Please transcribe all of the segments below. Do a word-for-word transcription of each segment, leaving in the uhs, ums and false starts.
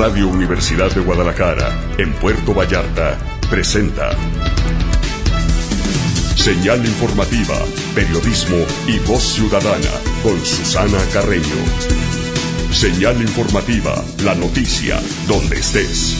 Radio Universidad de Guadalajara, en Puerto Vallarta, presenta Señal Informativa, Periodismo y Voz Ciudadana, con Susana Carreño. Señal Informativa, la noticia, donde estés.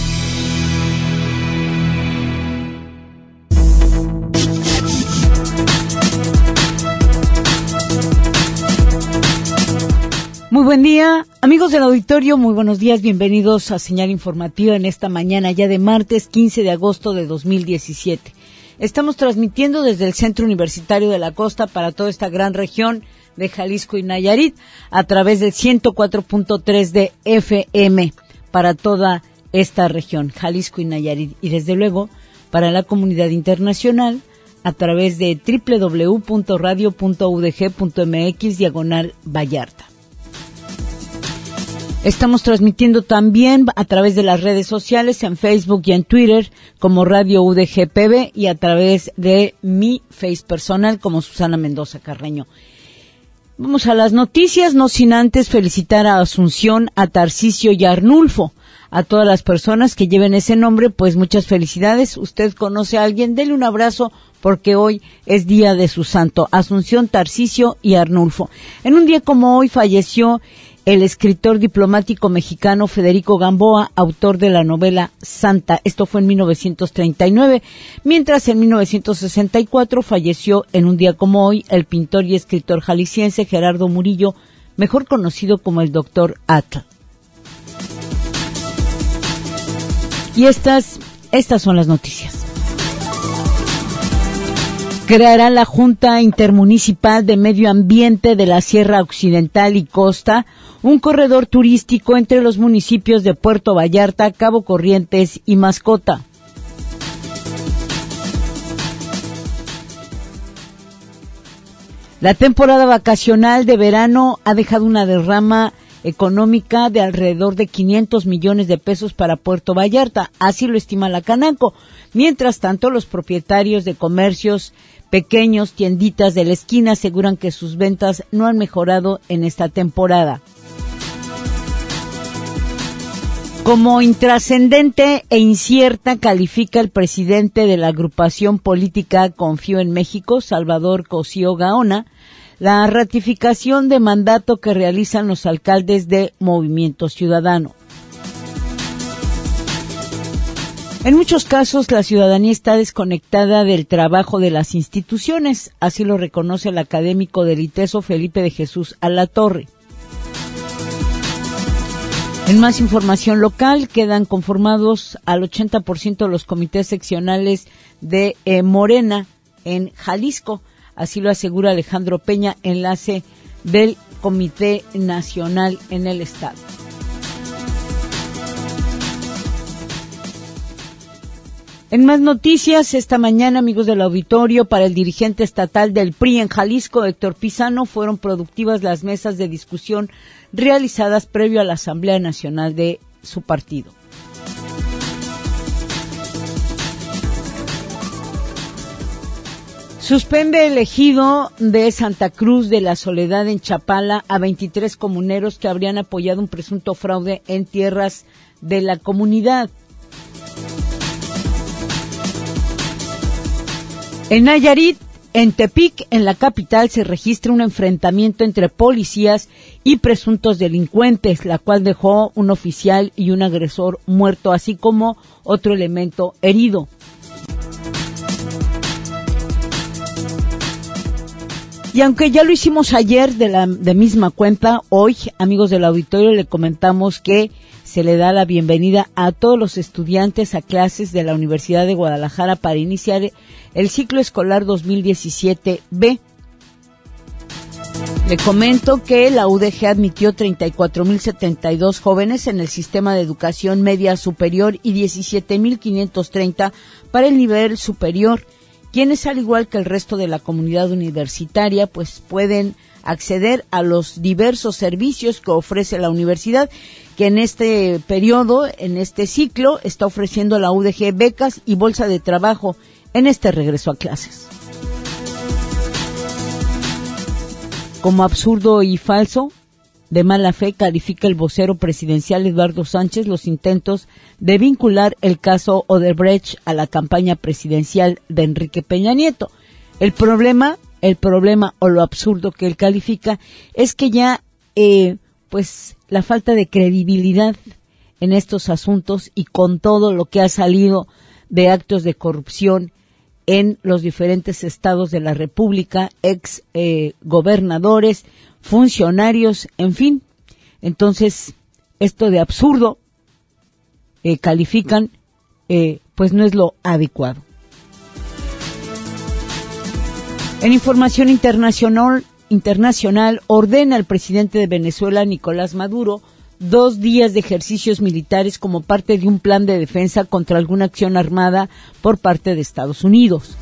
Muy buen día, amigos del auditorio, muy buenos días, bienvenidos a Señal Informativa en esta mañana ya de martes quince de agosto de dos mil diecisiete. Estamos transmitiendo desde el Centro Universitario de la Costa para toda esta gran región de Jalisco y Nayarit a través del ciento cuatro punto tres de F M para toda esta región, Jalisco y Nayarit, y desde luego para la comunidad internacional a través de doble u doble u doble u punto radio punto u d g punto m x diagonal Vallarta. Estamos transmitiendo también a través de las redes sociales, en Facebook y en Twitter, como Radio U D G P B, y a través de mi Face personal, como Susana Mendoza Carreño. Vamos a las noticias, no sin antes felicitar a Asunción, a Tarcisio y a Arnulfo. A todas las personas que lleven ese nombre, pues muchas felicidades. Usted conoce a alguien, dele un abrazo, porque hoy es día de su santo. Asunción, Tarcisio y Arnulfo. En un día como hoy falleció el escritor diplomático mexicano Federico Gamboa, autor de la novela Santa. Esto fue en mil novecientos treinta y nueve, mientras en mil novecientos sesenta y cuatro falleció en un día como hoy el pintor y escritor jalisciense Gerardo Murillo, mejor conocido como el Doctor Atl. Y estas, estas son las noticias. Creará la Junta Intermunicipal de Medio Ambiente de la Sierra Occidental y Costa un corredor turístico entre los municipios de Puerto Vallarta, Cabo Corrientes y Mascota. La temporada vacacional de verano ha dejado una derrama económica de alrededor de quinientos millones de pesos para Puerto Vallarta, así lo estima la Canaco. Mientras tanto, los propietarios de comercios pequeños, tienditas de la esquina, aseguran que sus ventas no han mejorado en esta temporada. Como intrascendente e incierta califica el presidente de la agrupación política Confío en México, Salvador Cosío Gaona, la ratificación de mandato que realizan los alcaldes de Movimiento Ciudadano. En muchos casos, la ciudadanía está desconectada del trabajo de las instituciones, así lo reconoce el académico del ITESO Felipe de Jesús Alatorre. En más información local, quedan conformados al ochenta por ciento los comités seccionales de eh, Morena en Jalisco, así lo asegura Alejandro Peña, enlace del Comité Nacional en el Estado. En más noticias, esta mañana, amigos del auditorio, para el dirigente estatal del P R I en Jalisco, Héctor Pizano, fueron productivas las mesas de discusión realizadas previo a la Asamblea Nacional de su partido. Suspende el ejido de Santa Cruz de la Soledad en Chapala a veintitrés comuneros que habrían apoyado un presunto fraude en tierras de la comunidad. En Nayarit, en Tepic, en la capital, se registra un enfrentamiento entre policías y presuntos delincuentes, la cual dejó un oficial y un agresor muerto, así como otro elemento herido. Y aunque ya lo hicimos ayer de la de misma cuenta, hoy, amigos del auditorio, le comentamos que se le da la bienvenida a todos los estudiantes a clases de la Universidad de Guadalajara para iniciar el ciclo escolar dos mil diecisiete B. Le comento que la U D G admitió treinta y cuatro mil setenta y dos jóvenes en el sistema de educación media superior y diecisiete mil quinientos treinta para el nivel superior, quienes, al igual que el resto de la comunidad universitaria, pues pueden acceder a los diversos servicios que ofrece la universidad, que en este periodo, en este ciclo, está ofreciendo la U D G becas y bolsa de trabajo en este regreso a clases. Como absurdo y falso, de mala fe, califica el vocero presidencial Eduardo Sánchez los intentos de vincular el caso Odebrecht a la campaña presidencial de Enrique Peña Nieto. El problema, el problema o lo absurdo que él califica es que ya, eh, pues, la falta de credibilidad en estos asuntos y con todo lo que ha salido de actos de corrupción en los diferentes estados de la República, ex eh, gobernadores, funcionarios, en fin. Entonces, esto de absurdo eh, califican, eh, pues no es lo adecuado. En información internacional, internacional, ordena al presidente de Venezuela, Nicolás Maduro, dos días de ejercicios militares como parte de un plan de defensa contra alguna acción armada por parte de Estados Unidos.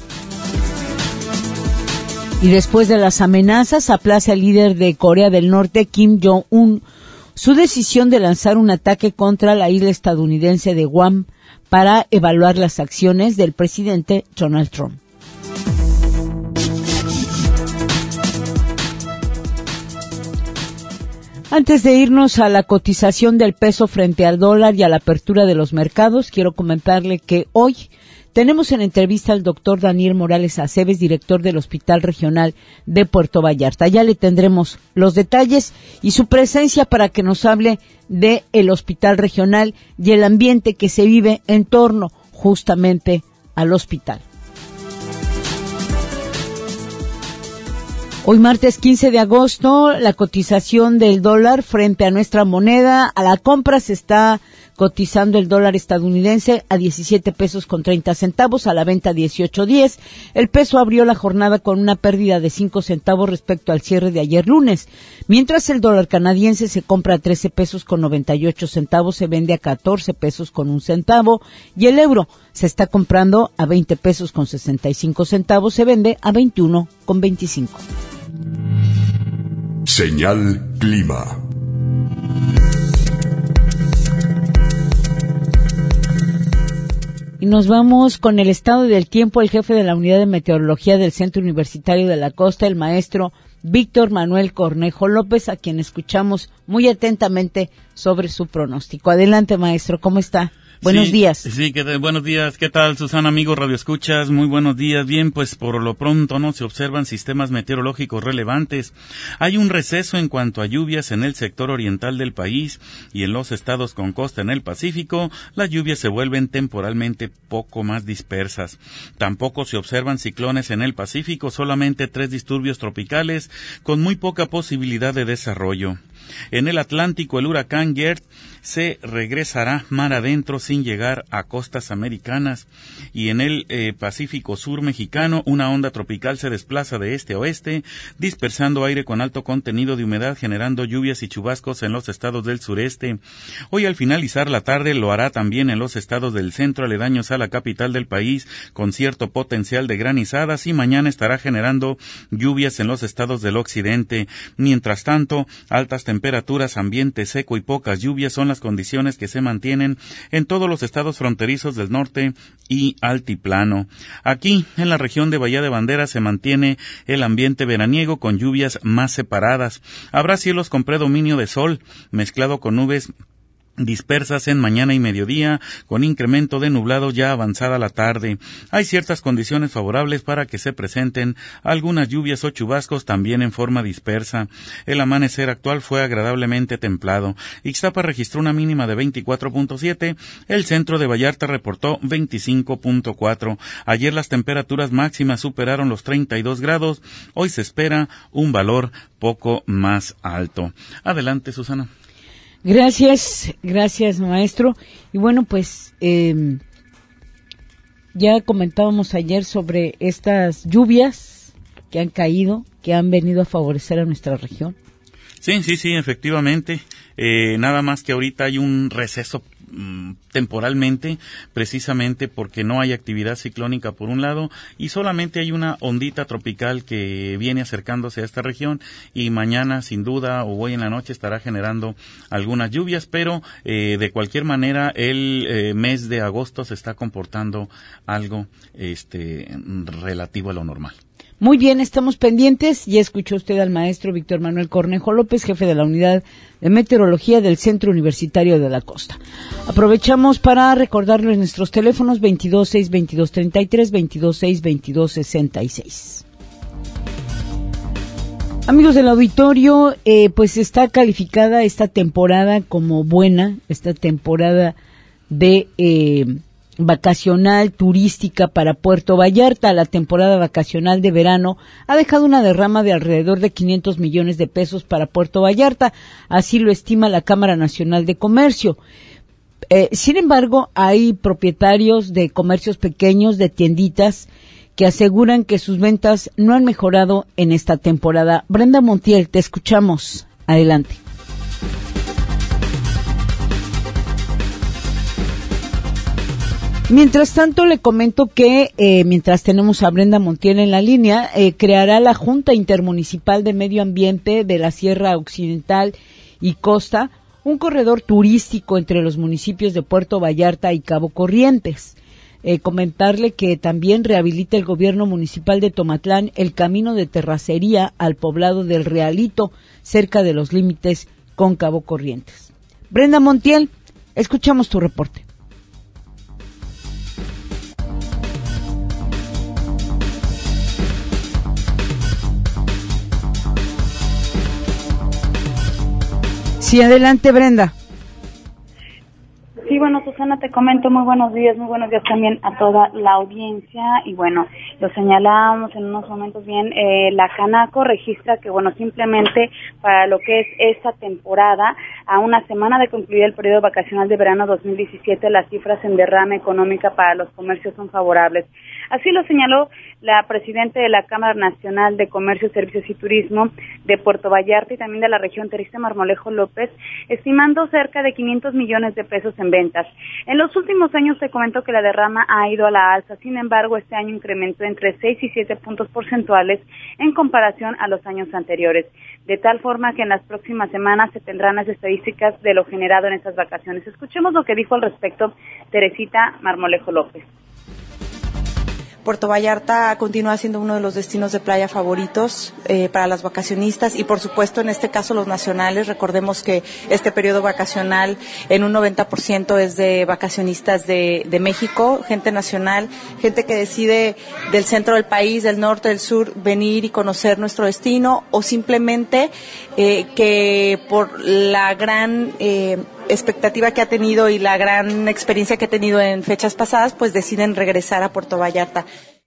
Y después de las amenazas, aplaza el líder de Corea del Norte, Kim Jong-un, su decisión de lanzar un ataque contra la isla estadounidense de Guam para evaluar las acciones del presidente Donald Trump. Antes de irnos a la cotización del peso frente al dólar y a la apertura de los mercados, quiero comentarle que hoy tenemos en entrevista al doctor Daniel Morales Aceves, director del Hospital Regional de Puerto Vallarta. Ya le tendremos los detalles y su presencia para que nos hable de el Hospital Regional y el ambiente que se vive en torno justamente al hospital. Hoy martes quince de agosto, la cotización del dólar frente a nuestra moneda, a la compra se está cotizando el dólar estadounidense a diecisiete pesos con treinta centavos, a la venta dieciocho diez. El peso abrió la jornada con una pérdida de cinco centavos respecto al cierre de ayer lunes, mientras el dólar canadiense se compra a trece pesos con noventa y ocho centavos, se vende a catorce pesos con un centavo, y el euro se está comprando a veinte pesos con sesenta y cinco centavos, se vende a veintiuno con veinticinco. Señal Clima. Y nos vamos con el estado del tiempo. El jefe de la Unidad de Meteorología del Centro Universitario de la Costa, el maestro Víctor Manuel Cornejo López, a quien escuchamos muy atentamente sobre su pronóstico. Adelante, maestro, ¿cómo está? Buenos sí, días. Sí, que buenos días. ¿Qué tal, Susana, amigos Radio Escuchas? Muy buenos días. Bien, pues por lo pronto no se observan sistemas meteorológicos relevantes. Hay un receso en cuanto a lluvias en el sector oriental del país y en los estados con costa en el Pacífico. Las lluvias se vuelven temporalmente poco más dispersas. Tampoco se observan ciclones en el Pacífico, solamente tres disturbios tropicales con muy poca posibilidad de desarrollo. En el Atlántico, el huracán Gert se regresará mar adentro sin llegar a costas americanas, y en el eh, Pacífico Sur mexicano una onda tropical se desplaza de este a oeste, dispersando aire con alto contenido de humedad, generando lluvias y chubascos en los estados del sureste. Hoy al finalizar la tarde lo hará también en los estados del centro aledaños a la capital del país, con cierto potencial de granizadas, y mañana estará generando lluvias en los estados del occidente. Mientras tanto, altas temperaturas, ambiente seco y pocas lluvias son las condiciones que se mantienen en todos los estados fronterizos del norte y altiplano. Aquí, en la región de Bahía de Bandera, se mantiene el ambiente veraniego con lluvias más separadas. Habrá cielos con predominio de sol, mezclado con nubes dispersas en mañana y mediodía, con incremento de nublado ya avanzada la tarde. Hay ciertas condiciones favorables para que se presenten algunas lluvias o chubascos también en forma dispersa. El amanecer actual fue agradablemente templado. Ixtapa registró una mínima de veinticuatro punto siete, el centro de Vallarta reportó veinticinco punto cuatro. Ayer las temperaturas máximas superaron los treinta y dos grados, hoy se espera un valor poco más alto. Adelante, Susana. Gracias, gracias, maestro. Y bueno, pues eh, ya comentábamos ayer sobre estas lluvias que han caído, que han venido a favorecer a nuestra región. Sí, sí, sí, efectivamente. Eh, nada más que ahorita hay un receso mm, temporalmente, precisamente porque no hay actividad ciclónica por un lado y solamente hay una ondita tropical que viene acercándose a esta región, y mañana sin duda o hoy en la noche estará generando algunas lluvias, pero eh, de cualquier manera el eh, mes de agosto se está comportando algo este relativo a lo normal. Muy bien, estamos pendientes. Ya escuchó usted al maestro Víctor Manuel Cornejo López, jefe de la Unidad de Meteorología del Centro Universitario de la Costa. Aprovechamos para recordarles nuestros teléfonos veintidós seis veintidós treinta y tres, veintidós seis veintidós sesenta y seis. Amigos del auditorio, eh, pues está calificada esta temporada como buena, esta temporada de eh, vacacional turística para Puerto Vallarta. La temporada vacacional de verano ha dejado una derrama de alrededor de quinientos millones de pesos para Puerto Vallarta, así lo estima la Cámara Nacional de Comercio. Eh, sin embargo, hay propietarios de comercios pequeños, de tienditas, que aseguran que sus ventas no han mejorado en esta temporada. Brenda Montiel, te escuchamos. Adelante. Mientras tanto, le comento que, eh, mientras tenemos a Brenda Montiel en la línea, eh, creará la Junta Intermunicipal de Medio Ambiente de la Sierra Occidental y Costa un corredor turístico entre los municipios de Puerto Vallarta y Cabo Corrientes. Eh, comentarle que también rehabilita el gobierno municipal de Tomatlán el camino de terracería al poblado del Realito, cerca de los límites con Cabo Corrientes. Brenda Montiel, escuchamos tu reporte. Sí, adelante, Brenda. Sí, bueno, Susana, te comento, muy buenos días, muy buenos días también a toda la audiencia. Y bueno, lo señalábamos en unos momentos bien, eh, la Canaco registra que, bueno, simplemente para lo que es esta temporada, a una semana de concluir el periodo vacacional de verano dos mil diecisiete, las cifras en derrama económica para los comercios son favorables. Así lo señaló la presidenta de la Cámara Nacional de Comercio, Servicios y Turismo de Puerto Vallarta y también de la región Teresa Marmolejo López, estimando cerca de quinientos millones de pesos en ventas. En los últimos años se comentó que la derrama ha ido a la alza, sin embargo este año incrementó entre seis y siete puntos porcentuales en comparación a los años anteriores, de tal forma que en las próximas semanas se tendrán las estadísticas de lo generado en estas vacaciones. Escuchemos lo que dijo al respecto Teresita Marmolejo López. Puerto Vallarta continúa siendo uno de los destinos de playa favoritos eh, para las vacacionistas y por supuesto en este caso los nacionales. Recordemos que este periodo vacacional en un noventa por ciento es de vacacionistas de, de México, gente nacional, gente que decide del centro del país, del norte, del sur, venir y conocer nuestro destino o simplemente eh, que por la gran eh, expectativa que ha tenido y la gran experiencia que ha tenido en fechas pasadas, pues deciden regresar a Puerto Vallarta.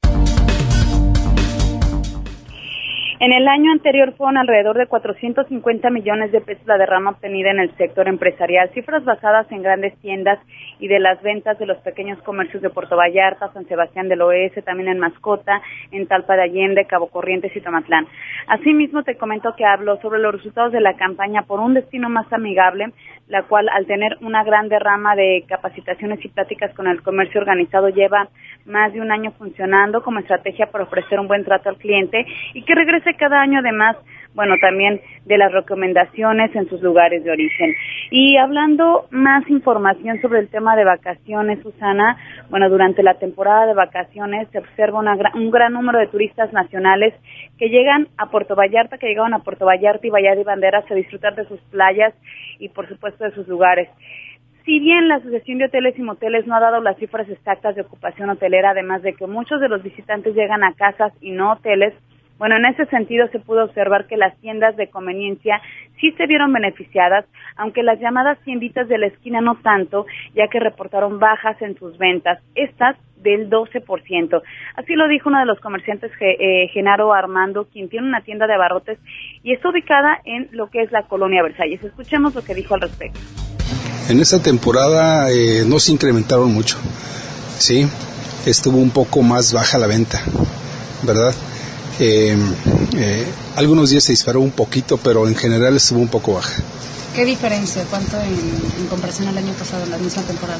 En el año anterior fueron alrededor de cuatrocientos cincuenta millones de pesos la derrama obtenida en el sector empresarial, cifras basadas en grandes tiendas y de las ventas de los pequeños comercios de Puerto Vallarta, San Sebastián del Oeste, también en Mascota, en Talpa de Allende, Cabo Corrientes y Tomatlán. Asimismo, te comento que habló sobre los resultados de la campaña por un destino más amigable, la cual al tener una gran derrama de capacitaciones y pláticas con el comercio organizado lleva más de un año funcionando como estrategia para ofrecer un buen trato al cliente y que regrese cada año además, bueno, también de las recomendaciones en sus lugares de origen. Y hablando más información sobre el tema de vacaciones, Susana, bueno, durante la temporada de vacaciones se observa una gran, un gran número de turistas nacionales que llegan a Puerto Vallarta, que llegaron a Puerto Vallarta y Bahía de Banderas a disfrutar de sus playas y por supuesto de sus lugares. Si bien la Asociación de Hoteles y Moteles no ha dado las cifras exactas de ocupación hotelera, además de que muchos de los visitantes llegan a casas y no hoteles, bueno, en ese sentido se pudo observar que las tiendas de conveniencia sí se vieron beneficiadas, aunque las llamadas tienditas de la esquina no tanto, ya que reportaron bajas en sus ventas, estas del doce por ciento. Así lo dijo uno de los comerciantes, eh, Genaro Armando, quien tiene una tienda de abarrotes y está ubicada en lo que es la Colonia Versalles. Escuchemos lo que dijo al respecto. En esta temporada eh, no se incrementaron mucho, sí, estuvo un poco más baja la venta, ¿verdad? Eh, eh, algunos días se disparó un poquito, pero en general estuvo un poco baja. ¿Qué diferencia? ¿Cuánto en, en comparación al año pasado, en la misma temporada?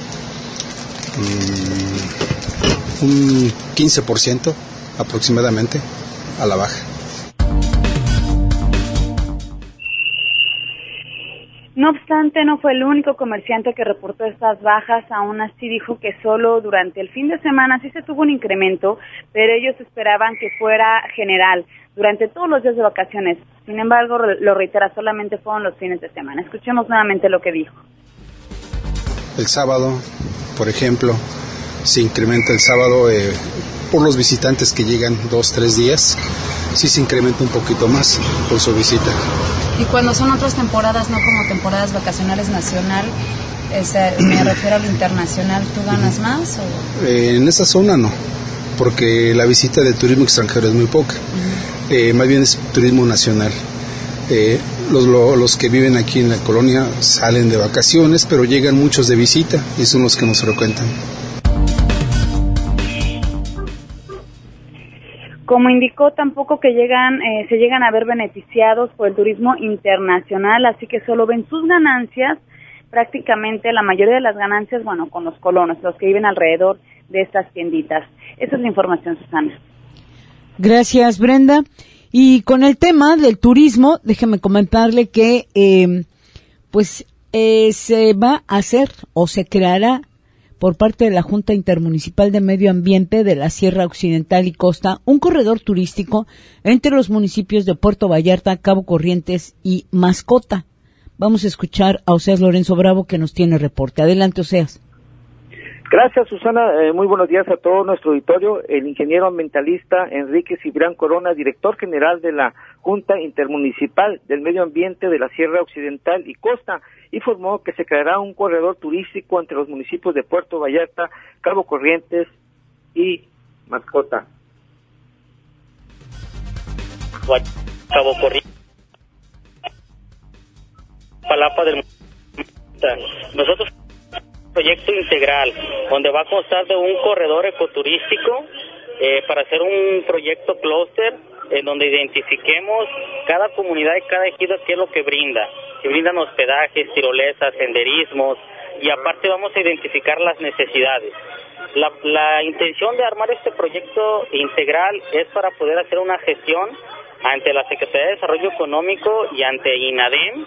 Mm, un quince por ciento aproximadamente a la baja. No obstante, no fue el único comerciante que reportó estas bajas. Aún así dijo que solo durante el fin de semana sí se tuvo un incremento, pero ellos esperaban que fuera general durante todos los días de vacaciones. Sin embargo, lo reitera, solamente fueron los fines de semana. Escuchemos nuevamente lo que dijo. El sábado, por ejemplo, se incrementa el sábado eh, por los visitantes que llegan dos, tres días, sí se incrementa un poquito más por su visita. Y cuando son otras temporadas, no como temporadas vacacionales nacional, ese, me refiero al internacional, ¿tú ganas uh-huh. más? O? Eh, en esa zona no, porque la visita de turismo extranjero es muy poca, uh-huh. eh, más bien es turismo nacional. Eh, los, lo, los que viven aquí en la colonia salen de vacaciones, pero llegan muchos de visita y son los que nos frecuentan. Como indicó, tampoco que llegan, eh, se llegan a ver beneficiados por el turismo internacional, así que solo ven sus ganancias, prácticamente la mayoría de las ganancias, bueno, con los colonos, los que viven alrededor de estas tienditas. Esa es la información, Susana. Gracias, Brenda. Y con el tema del turismo, déjeme comentarle que, eh, pues, eh, se va a hacer o se creará por parte de la Junta Intermunicipal de Medio Ambiente de la Sierra Occidental y Costa, un corredor turístico entre los municipios de Puerto Vallarta, Cabo Corrientes y Mascota. Vamos a escuchar a Oseas Lorenzo Bravo, que nos tiene reporte. Adelante, Oseas. Gracias, Susana. Eh, muy buenos días a todo nuestro auditorio. El ingeniero ambientalista Enrique Cibrián Corona, director general de la Junta Intermunicipal del Medio Ambiente de la Sierra Occidental y Costa, informó que se creará un corredor turístico entre los municipios de Puerto Vallarta, Cabo Corrientes y Mascota. Cabo Corrientes, Palapa del Nosotros proyecto integral, donde va a constar de un corredor ecoturístico eh, para hacer un proyecto clúster en donde identifiquemos cada comunidad y cada ejido qué es lo que brinda, que brindan hospedajes, tirolesas, senderismos, y aparte vamos a identificar las necesidades. La, la intención de armar este proyecto integral es para poder hacer una gestión ante la Secretaría de Desarrollo Económico y ante INADEM,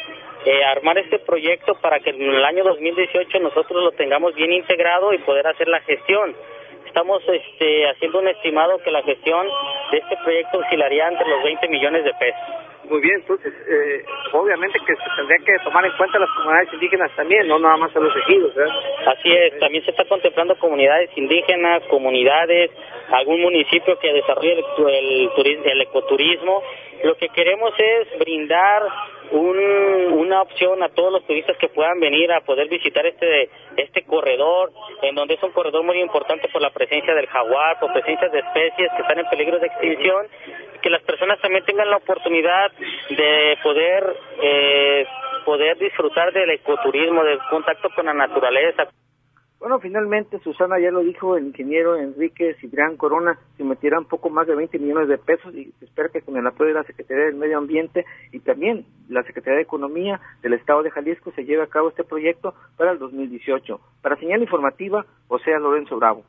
Eh, armar este proyecto para que en el año dos mil dieciocho nosotros lo tengamos bien integrado y poder hacer la gestión. Estamos este, haciendo un estimado que la gestión de este proyecto oscilaría entre los veinte millones de pesos. Muy bien, entonces, eh, obviamente que se tendría que tomar en cuenta las comunidades indígenas también, no nada más a los ejidos, ¿eh? Así es, también se está contemplando comunidades indígenas, comunidades, algún municipio que desarrolle el, el, turismo, el ecoturismo. Lo que queremos es brindar un, una opción a todos los turistas que puedan venir a poder visitar este este corredor, en donde es un corredor muy importante por la presencia del jaguar, por presencia de especies que están en peligro de extinción, que las personas también tengan la oportunidad de poder eh, poder disfrutar del ecoturismo, del contacto con la naturaleza. Bueno, finalmente, Susana, ya lo dijo el ingeniero Enrique Cibrián Corona, se metirán poco más de veinte millones de pesos y se espera que con el apoyo de la Secretaría del Medio Ambiente y también la Secretaría de Economía del Estado de Jalisco se lleve a cabo este proyecto para el dos mil dieciocho. Para Señal Informativa, Oseas Lorenzo Bravo.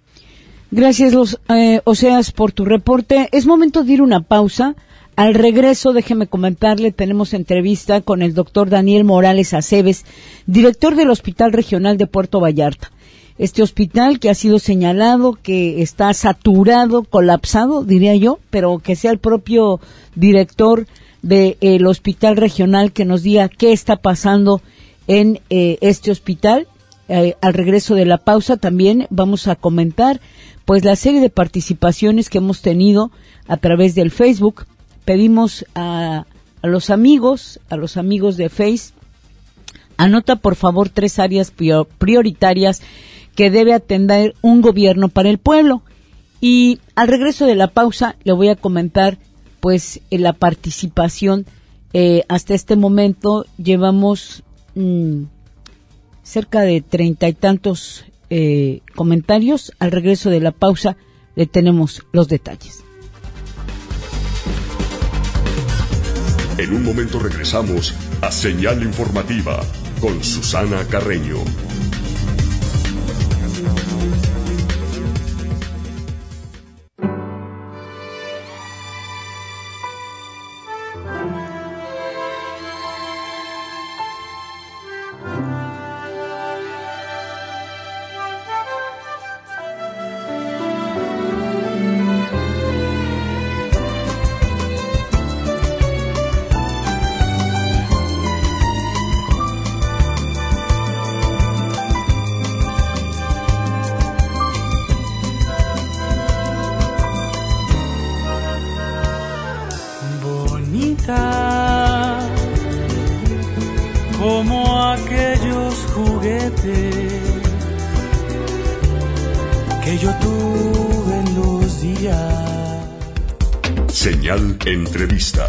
Gracias, los, eh, Oseas, por tu reporte. Es momento de ir una pausa. Al regreso, déjeme comentarle, tenemos entrevista con el doctor Daniel Morales Aceves, director del Hospital Regional de Puerto Vallarta. Este hospital que ha sido señalado que está saturado, colapsado, diría yo, pero que sea el propio director del Hospital Regional que nos diga qué está pasando en eh, este hospital. Eh, al regreso de la pausa también vamos a comentar pues la serie de participaciones que hemos tenido a través del Facebook. Pedimos a, a los amigos, a los amigos de Face, anota por favor tres áreas prioritarias que debe atender un gobierno para el pueblo. Y al regreso de la pausa le voy a comentar pues la participación. Eh, hasta este momento llevamos mmm, cerca de treinta y tantos eh, comentarios. Al regreso de la pausa le tenemos los detalles. En un momento regresamos a Señal Informativa con Susana Carreño. juguete que yo tuve en los días. Señal Entrevista.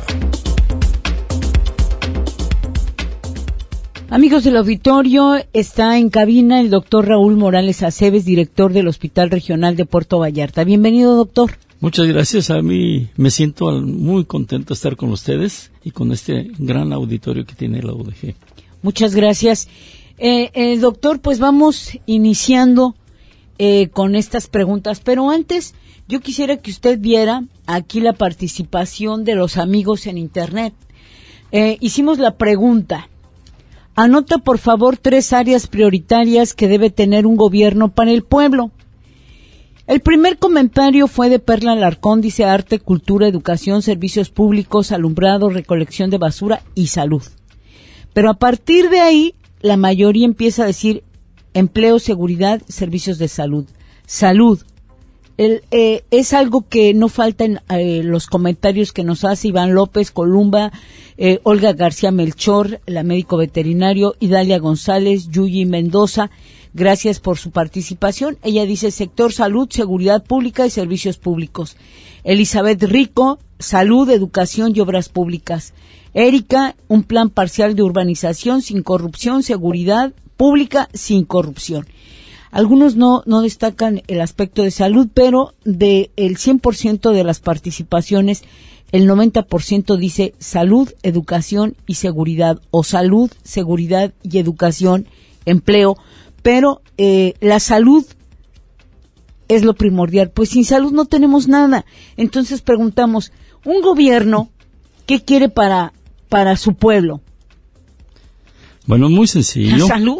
Amigos del auditorio, está en cabina el doctor Raúl Morales Aceves, director del Hospital Regional de Puerto Vallarta. Bienvenido, doctor. Muchas gracias. A mí me siento muy contento de estar con ustedes y con este gran auditorio que tiene la U D G. Muchas gracias. Eh, eh, doctor, pues vamos iniciando eh, con estas preguntas, pero antes yo quisiera que usted viera aquí la participación de los amigos en Internet. Eh, hicimos la pregunta. Anota, por favor, tres áreas prioritarias que debe tener un gobierno para el pueblo. El primer comentario fue de Perla Alarcón, dice arte, cultura, educación, servicios públicos, alumbrado, recolección de basura y salud. Pero a partir de ahí, la mayoría empieza a decir empleo, seguridad, servicios de salud. Salud. El, eh, es algo que no falta en eh, los comentarios que nos hace Iván López, Columba, eh, Olga García Melchor, la médico veterinario, Idalia González, Yuyi Mendoza. Gracias por su participación. Ella dice sector salud, seguridad pública y servicios públicos. Elizabeth Rico, salud, educación y obras públicas. Erika, un plan parcial de urbanización sin corrupción, seguridad pública sin corrupción. Algunos no, no destacan el aspecto de salud, pero de el cien por ciento de las participaciones, el noventa por ciento dice salud, educación y seguridad, o salud, seguridad y educación, empleo, pero eh, la salud es lo primordial, pues sin salud no tenemos nada. Entonces preguntamos, un gobierno, ¿qué quiere para, para su pueblo? Bueno, muy sencillo. ¿La salud?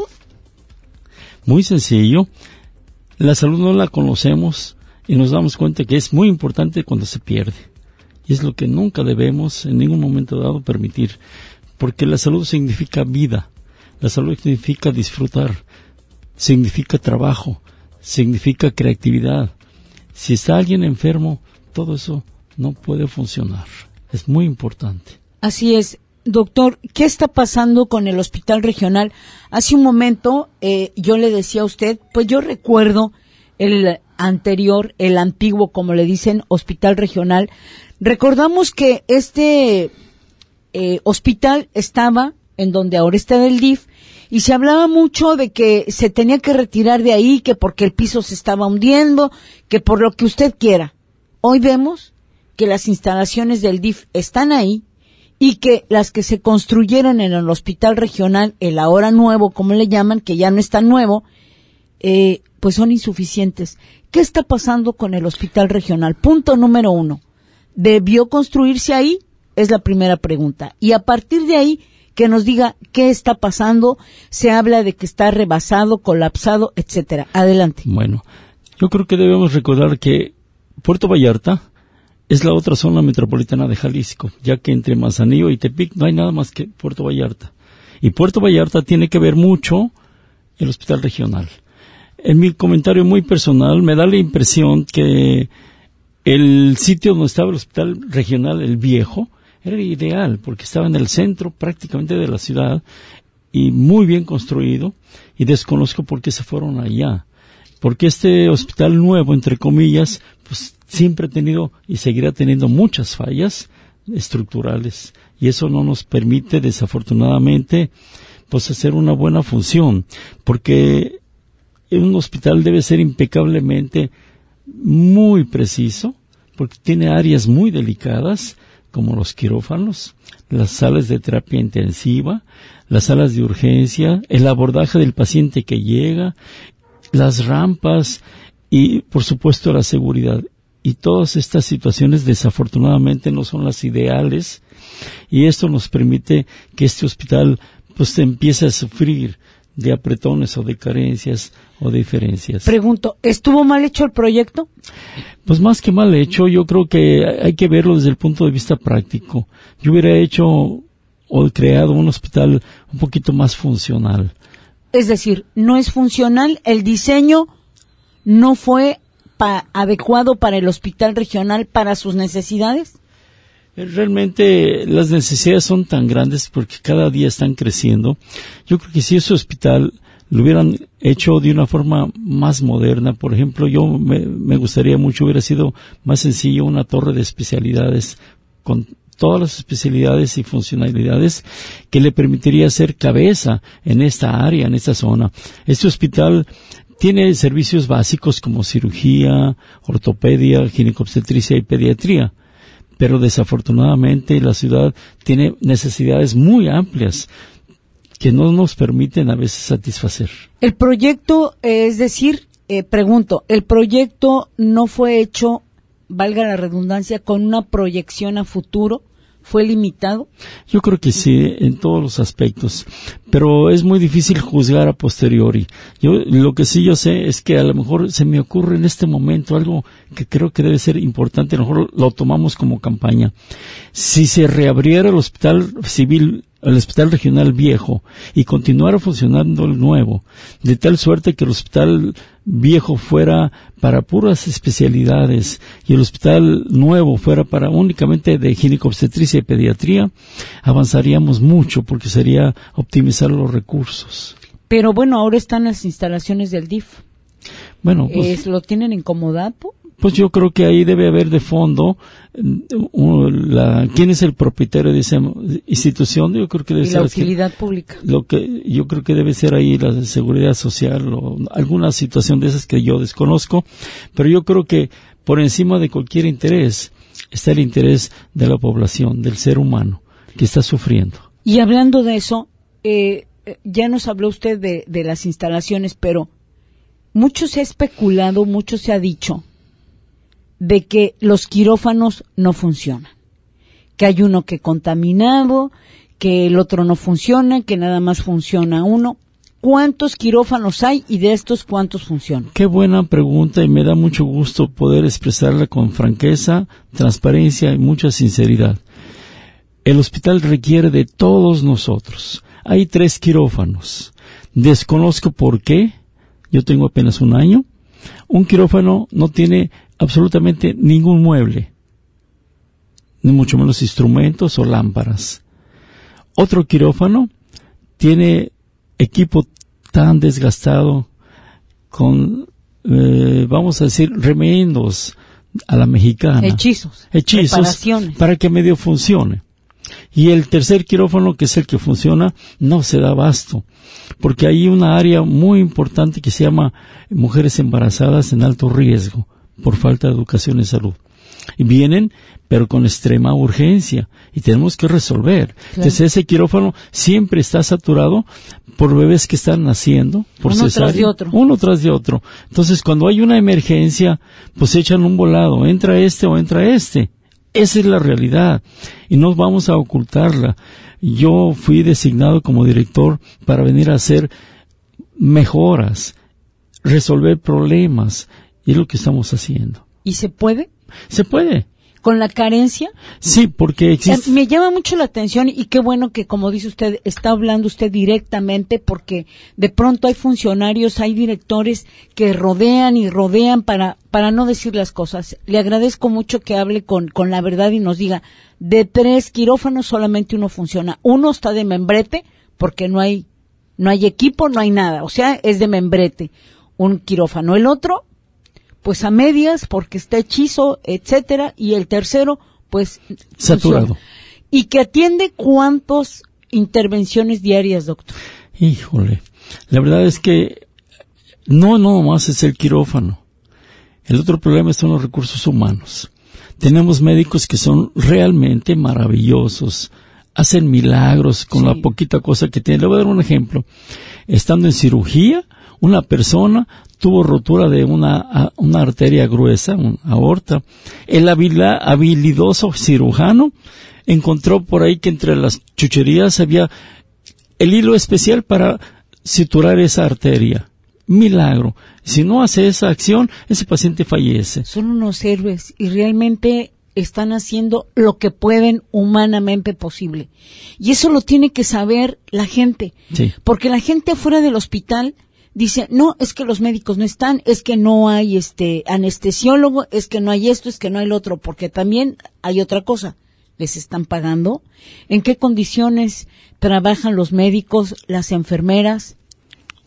Muy sencillo. La salud no la conocemos y nos damos cuenta que es muy importante cuando se pierde. Y es lo que nunca debemos en ningún momento dado permitir. Porque la salud significa vida. La salud significa disfrutar. Significa trabajo. Significa creatividad. Si está alguien enfermo, todo eso no puede funcionar. Es muy importante. Así es. Doctor, ¿qué está pasando con el hospital regional? Hace un momento eh, yo le decía a usted, pues yo recuerdo el anterior, el antiguo, como le dicen, hospital regional. Recordamos que este eh, hospital estaba en donde ahora está el D I F y se hablaba mucho de que se tenía que retirar de ahí, que porque el piso se estaba hundiendo, que por lo que usted quiera. Hoy vemos que las instalaciones del D I F están ahí, y que las que se construyeron en el hospital regional, el ahora nuevo, como le llaman, que ya no es tan nuevo, eh, pues son insuficientes. ¿Qué está pasando con el hospital regional? Punto número uno. ¿Debió construirse ahí? Es la primera pregunta. Y a partir de ahí, que nos diga qué está pasando. Se habla de que está rebasado, colapsado, etcétera. Adelante. Bueno, yo creo que debemos recordar que Puerto Vallarta es la otra zona metropolitana de Jalisco, ya que entre Manzanillo y Tepic no hay nada más que Puerto Vallarta. Y Puerto Vallarta tiene que ver mucho el hospital regional. En mi comentario muy personal, me da la impresión que el sitio donde estaba el hospital regional, el viejo, era ideal, porque estaba en el centro prácticamente de la ciudad y muy bien construido, y desconozco por qué se fueron allá. Porque este hospital nuevo, entre comillas, pues siempre ha tenido y seguirá teniendo muchas fallas estructurales, y eso no nos permite, desafortunadamente, pues hacer una buena función, porque un hospital debe ser impecablemente muy preciso, porque tiene áreas muy delicadas, como los quirófanos, las salas de terapia intensiva, las salas de urgencia, el abordaje del paciente que llega, las rampas y, por supuesto, la seguridad. Y todas estas situaciones desafortunadamente no son las ideales, y esto nos permite que este hospital pues empiece a sufrir de apretones o de carencias o de diferencias. Pregunto, ¿estuvo mal hecho el proyecto? Pues más que mal hecho, yo creo que hay que verlo desde el punto de vista práctico. Yo hubiera hecho o creado un hospital un poquito más funcional. Es decir, no es funcional, el diseño no fue pa- adecuado para el hospital regional, para sus necesidades. Realmente las necesidades son tan grandes porque cada día están creciendo. Yo creo que si ese hospital lo hubieran hecho de una forma más moderna. Por ejemplo, yo me, me gustaría mucho, hubiera sido más sencillo una torre de especialidades con todas las especialidades y funcionalidades que le permitiría ser cabeza en esta área, en esta zona. Este hospital tiene servicios básicos como cirugía, ortopedia, ginecobstetricia y pediatría, pero desafortunadamente la ciudad tiene necesidades muy amplias que no nos permiten a veces satisfacer. El proyecto, eh, es decir, eh, pregunto, ¿el proyecto no fue hecho, valga la redundancia, con una proyección a futuro? ¿Fue limitado? Yo creo que sí, en todos los aspectos, pero es muy difícil juzgar a posteriori. Yo lo que sí yo sé es que a lo mejor se me ocurre en este momento algo que creo que debe ser importante, a lo mejor lo tomamos como campaña. Si se reabriera el hospital civil, el hospital regional viejo, y continuara funcionando el nuevo, de tal suerte que el hospital viejo fuera para puras especialidades y el hospital nuevo fuera para únicamente de ginecobstetricia y pediatría, avanzaríamos mucho porque sería optimizar los recursos. Pero bueno, ahora están las instalaciones del D I F. Bueno, pues, ¿Es, ¿Lo tienen en Comodato? Pues yo creo que ahí debe haber de fondo uh, la, quién es el propietario de esa institución. Yo creo que debe y ser la utilidad que, pública. Lo que yo creo que debe ser ahí la seguridad social o alguna situación de esas que yo desconozco, pero yo creo que por encima de cualquier interés está el interés de la población, del ser humano que está sufriendo. Y hablando de eso, eh, ya nos habló usted de, de las instalaciones, pero mucho se ha especulado, mucho se ha dicho de que los quirófanos no funcionan, que hay uno que contaminado, que el otro no funciona, que nada más funciona uno. ¿Cuántos quirófanos hay y de estos cuántos funcionan? Qué buena pregunta y me da mucho gusto poder expresarla con franqueza, transparencia y mucha sinceridad. El hospital requiere de todos nosotros. Hay tres quirófanos. Desconozco por qué. Yo tengo apenas un año. Un quirófano no tiene absolutamente ningún mueble, ni mucho menos instrumentos o lámparas. Otro quirófano tiene equipo tan desgastado con, eh, vamos a decir, remendos a la mexicana. Hechizos. Hechizos para que medio funcione. Y el tercer quirófano, que es el que funciona, no se da abasto, porque hay una área muy importante que se llama mujeres embarazadas en alto riesgo por falta de educación en salud. Y vienen, pero con extrema urgencia, y tenemos que resolver. Claro. Entonces ese quirófano siempre está saturado por bebés que están naciendo, por uno cesárea, tras de otro. Uno tras de otro. Entonces cuando hay una emergencia, pues echan un volado, entra este o entra este. Esa es la realidad y no vamos a ocultarla. Yo fui designado como director para venir a hacer mejoras, resolver problemas, y es lo que estamos haciendo. ¿Y se puede? Se puede. ¿Con la carencia? Sí, porque existe... Me llama mucho la atención y qué bueno que, como dice usted, está hablando usted directamente, porque de pronto hay funcionarios, hay directores que rodean y rodean para para no decir las cosas. Le agradezco mucho que hable con, con la verdad y nos diga, de tres quirófanos solamente uno funciona. Uno está de membrete porque no hay no hay equipo, no hay nada, o sea, es de membrete un quirófano. El otro, pues a medias porque está hechizo, etcétera, y el tercero, pues saturado. Funciona. ¿Y que atiende cuántas intervenciones diarias, doctor? Híjole, la verdad es que no, no más es el quirófano. El otro problema son los recursos humanos. Tenemos médicos que son realmente maravillosos, hacen milagros con sí. la poquita cosa que tienen. Le voy a dar un ejemplo. Estando en cirugía, una persona tuvo rotura de una, una arteria gruesa, una aorta. El habila, habilidoso cirujano encontró por ahí que entre las chucherías había el hilo especial para suturar esa arteria. Milagro. Si no hace esa acción, ese paciente fallece. Son unos héroes y realmente están haciendo lo que pueden humanamente posible. Y eso lo tiene que saber la gente. Sí. Porque la gente afuera del hospital dice, no, es que los médicos no están, es que no hay este anestesiólogo, es que no hay esto, es que no hay lo otro, porque también hay otra cosa. ¿Les están pagando? ¿En qué condiciones trabajan los médicos, las enfermeras?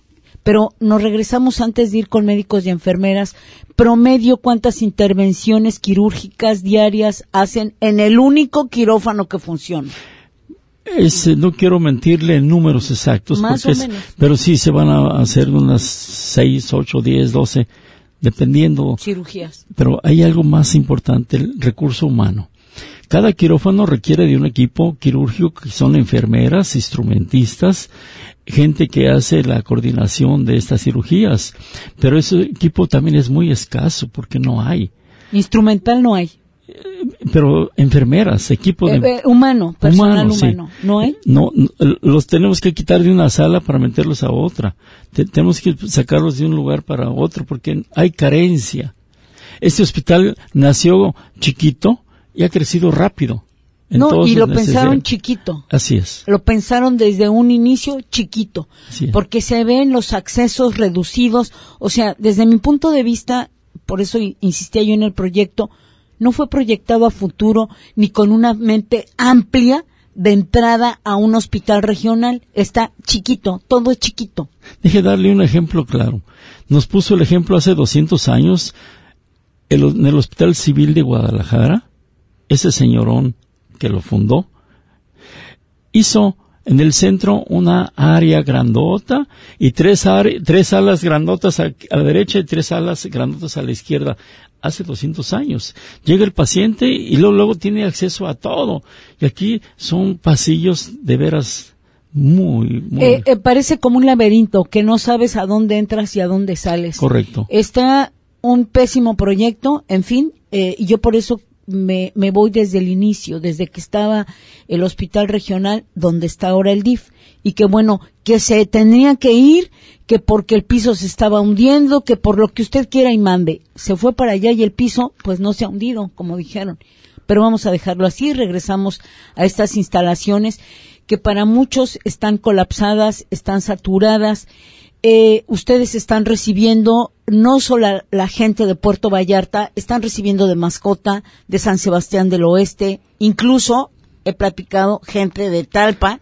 pero nos regresamos antes de ir con médicos y enfermeras. Promedio, ¿cuántas intervenciones quirúrgicas diarias hacen en el único quirófano que funciona? Es, no quiero mentirle en números exactos, Más porque o es, menos. pero sí se van a hacer unas seis, ocho, diez, doce, dependiendo. Cirugías. Pero hay algo más importante, el recurso humano. Cada quirófano requiere de un equipo quirúrgico que son enfermeras, instrumentistas, gente que hace la coordinación de estas cirugías. Pero ese equipo también es muy escaso porque no hay. Instrumental no hay. Pero enfermeras, equipo de... Eh, eh, humano, personal humano, humano, sí. ¿no hay? No, no, los tenemos que quitar de una sala para meterlos a otra. Te, tenemos que sacarlos de un lugar para otro porque hay carencia. Este hospital nació chiquito y ha crecido rápido. No, y lo pensaron chiquito. Así es. Lo pensaron desde un inicio chiquito. Porque se ven los accesos reducidos. O sea, desde mi punto de vista, por eso insistía yo en el proyecto, no fue proyectado a futuro ni con una mente amplia de entrada a un hospital regional. Está chiquito, todo es chiquito. Deje darle un ejemplo claro. Nos puso el ejemplo hace doscientos años el, en el Hospital Civil de Guadalajara. Ese señorón que lo fundó hizo en el centro una área grandota y tres, are, tres alas grandotas a, a la derecha y tres alas grandotas a la izquierda. Hace doscientos años. Llega el paciente y luego, luego tiene acceso a todo. Y aquí son pasillos de veras muy, muy... Eh, eh, parece como un laberinto que no sabes a dónde entras y a dónde sales. Correcto. Está un pésimo proyecto, en fin, eh, y yo por eso me, me voy desde el inicio, desde que estaba el hospital regional donde está ahora el D I F. Y que bueno, que se tenía que ir, que porque el piso se estaba hundiendo, que por lo que usted quiera y mande. Se fue para allá y el piso pues no se ha hundido, como dijeron. Pero vamos a dejarlo así, regresamos a estas instalaciones que para muchos están colapsadas, están saturadas. Eh, ustedes están recibiendo, no solo la, la gente de Puerto Vallarta, están recibiendo de Mascota, de San Sebastián del Oeste, incluso he platicado gente de Talpa,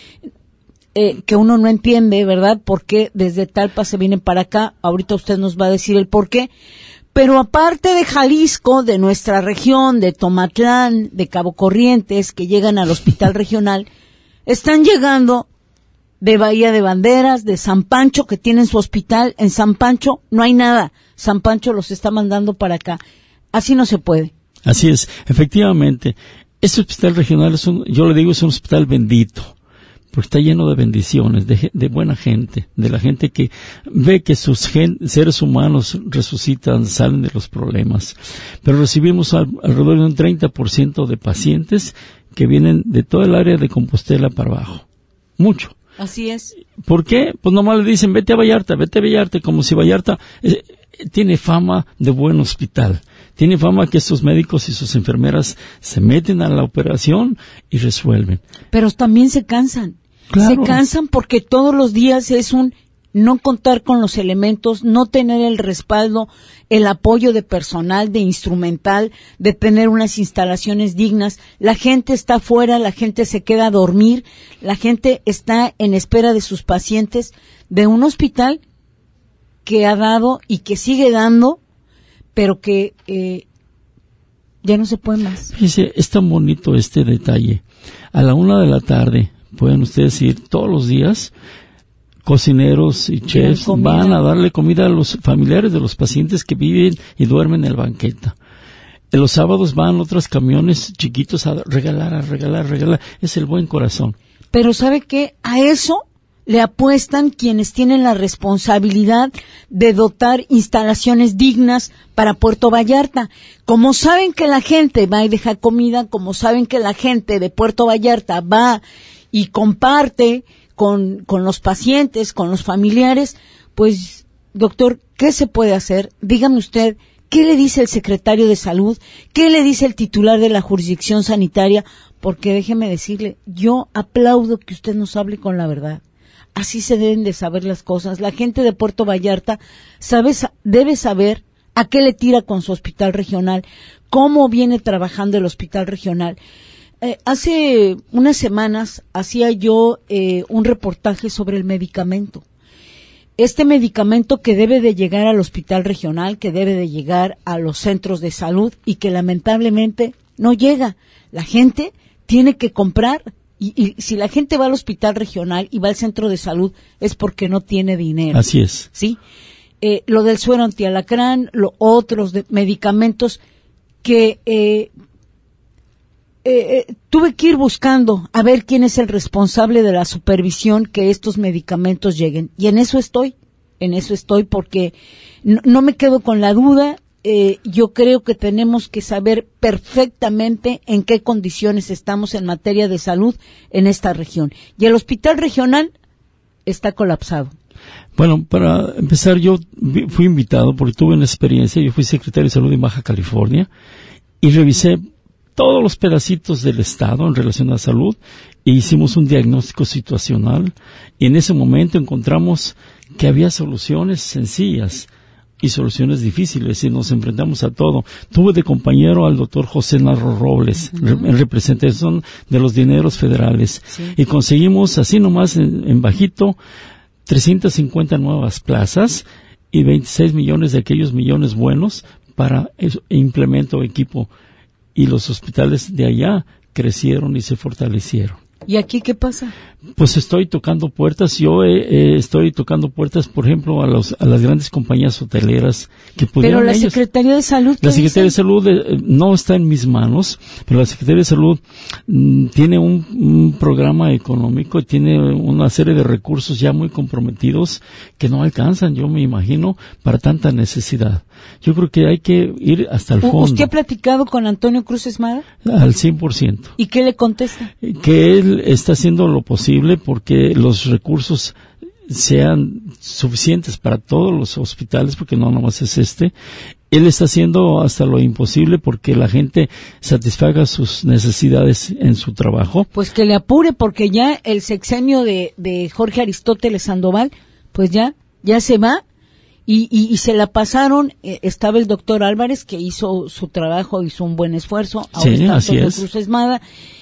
Eh, que uno no entiende, ¿verdad? Por qué desde Talpa se vienen para acá. Ahorita usted nos va a decir el por qué. Pero aparte de Jalisco, de nuestra región, de Tomatlán, de Cabo Corrientes, que llegan al hospital regional, están llegando de Bahía de Banderas, de San Pancho, que tienen su hospital. En San Pancho no hay nada. San Pancho los está mandando para acá. Así no se puede. Así es. Efectivamente, este hospital regional es un, yo le digo, es un hospital bendito. Porque está lleno de bendiciones, de, de buena gente, de la gente que ve que sus gen, seres humanos resucitan, salen de los problemas. Pero recibimos al, alrededor de un treinta por ciento de pacientes que vienen de todo el área de Compostela para abajo. Mucho. Así es. ¿Por qué? Pues nomás le dicen, vete a Vallarta, vete a Vallarta, como si Vallarta eh, tiene fama de buen hospital. Tiene fama que estos médicos y sus enfermeras se meten a la operación y resuelven. Pero también se cansan. Claro. Se cansan porque todos los días es un no contar con los elementos, no tener el respaldo, el apoyo de personal, de instrumental, de tener unas instalaciones dignas. La gente está afuera, la gente se queda a dormir, la gente está en espera de sus pacientes, de un hospital que ha dado y que sigue dando, pero que eh, ya no se puede más. Fíjese, es tan bonito este detalle. A la una de la tarde pueden ustedes ir todos los días, cocineros y chefs van a darle comida a los familiares de los pacientes que viven y duermen en el banqueta. En los sábados van otros camiones chiquitos a regalar, a regalar, a regalar. Es el buen corazón. Pero ¿sabe qué? A eso le apuestan quienes tienen la responsabilidad de dotar instalaciones dignas para Puerto Vallarta. Como saben que la gente va y deja comida, como saben que la gente de Puerto Vallarta va y comparte con, con los pacientes, con los familiares, pues, doctor, ¿qué se puede hacer? Dígame usted, ¿qué le dice el secretario de Salud? ¿Qué le dice el titular de la jurisdicción sanitaria? Porque déjeme decirle, yo aplaudo que usted nos hable con la verdad. Así se deben de saber las cosas. La gente de Puerto Vallarta sabe, debe saber a qué le tira con su hospital regional, cómo viene trabajando el hospital regional. Eh, hace unas semanas hacía yo eh, un reportaje sobre el medicamento. este medicamento que debe de llegar al hospital regional, que debe de llegar a los centros de salud y que lamentablemente no llega. La gente tiene que comprar y, y si la gente va al hospital regional y va al centro de salud es porque no tiene dinero. Así es. ¿Sí? Eh, lo del suero antialacrán, lo otros de medicamentos que eh, eh, eh, tuve que ir buscando a ver quién es el responsable de la supervisión que estos medicamentos lleguen. Y en eso estoy, en eso estoy porque no, no me quedo con la duda. Eh, yo creo que tenemos que saber perfectamente en qué condiciones estamos en materia de salud en esta región. Y el hospital regional está colapsado. Bueno, para empezar, yo fui invitado porque tuve una experiencia. Yo fui secretario de Salud en Baja California y revisé todos los pedacitos del Estado en relación a la salud e hicimos un diagnóstico situacional y en ese momento encontramos que había soluciones sencillas y soluciones difíciles y nos enfrentamos a todo. Tuve de compañero al doctor José Narro Robles, uh-huh. re- en representación de los dineros federales, sí. Y conseguimos así nomás en, en bajito trescientas cincuenta nuevas plazas y veintiséis millones de aquellos millones buenos para eso, implemento, equipo, y los hospitales de allá crecieron y se fortalecieron. ¿Y aquí qué pasa? Pues estoy tocando puertas. Yo eh, eh, estoy tocando puertas, por ejemplo, a, los, a las grandes compañías hoteleras que pudieran. Pero la ellos, Secretaría de Salud. La Secretaría de Salud eh, no está en mis manos, pero la Secretaría de Salud mm, tiene un, un programa económico y tiene una serie de recursos ya muy comprometidos que no alcanzan, yo me imagino, para tanta necesidad. Yo creo que hay que ir hasta el fondo. ¿Usted ha platicado con Antonio Cruz Esmada? Al cien por ciento. ¿Y qué le contesta? Que él está haciendo lo posible porque los recursos sean suficientes para todos los hospitales, porque no nomás es este. Él está haciendo hasta lo imposible porque la gente satisfaga sus necesidades en su trabajo. Pues que le apure, porque ya el sexenio de, de Jorge Aristóteles Sandoval, pues ya, ya se va. Y, y, y se la pasaron, eh, estaba el doctor Álvarez, que hizo su trabajo, hizo un buen esfuerzo, ahora sí, está así Antonio es. Cruz Esmada,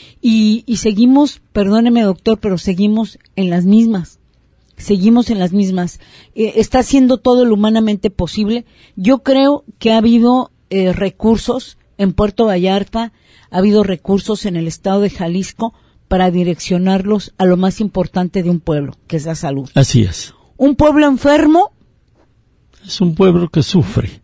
y, y seguimos, perdóneme doctor, pero seguimos en las mismas, seguimos en las mismas. Eh, está haciendo todo lo humanamente posible. Yo creo que ha habido eh, recursos en Puerto Vallarta, ha habido recursos en el estado de Jalisco para direccionarlos a lo más importante de un pueblo, que es la salud. Así es. Un pueblo enfermo es un pueblo que sufre.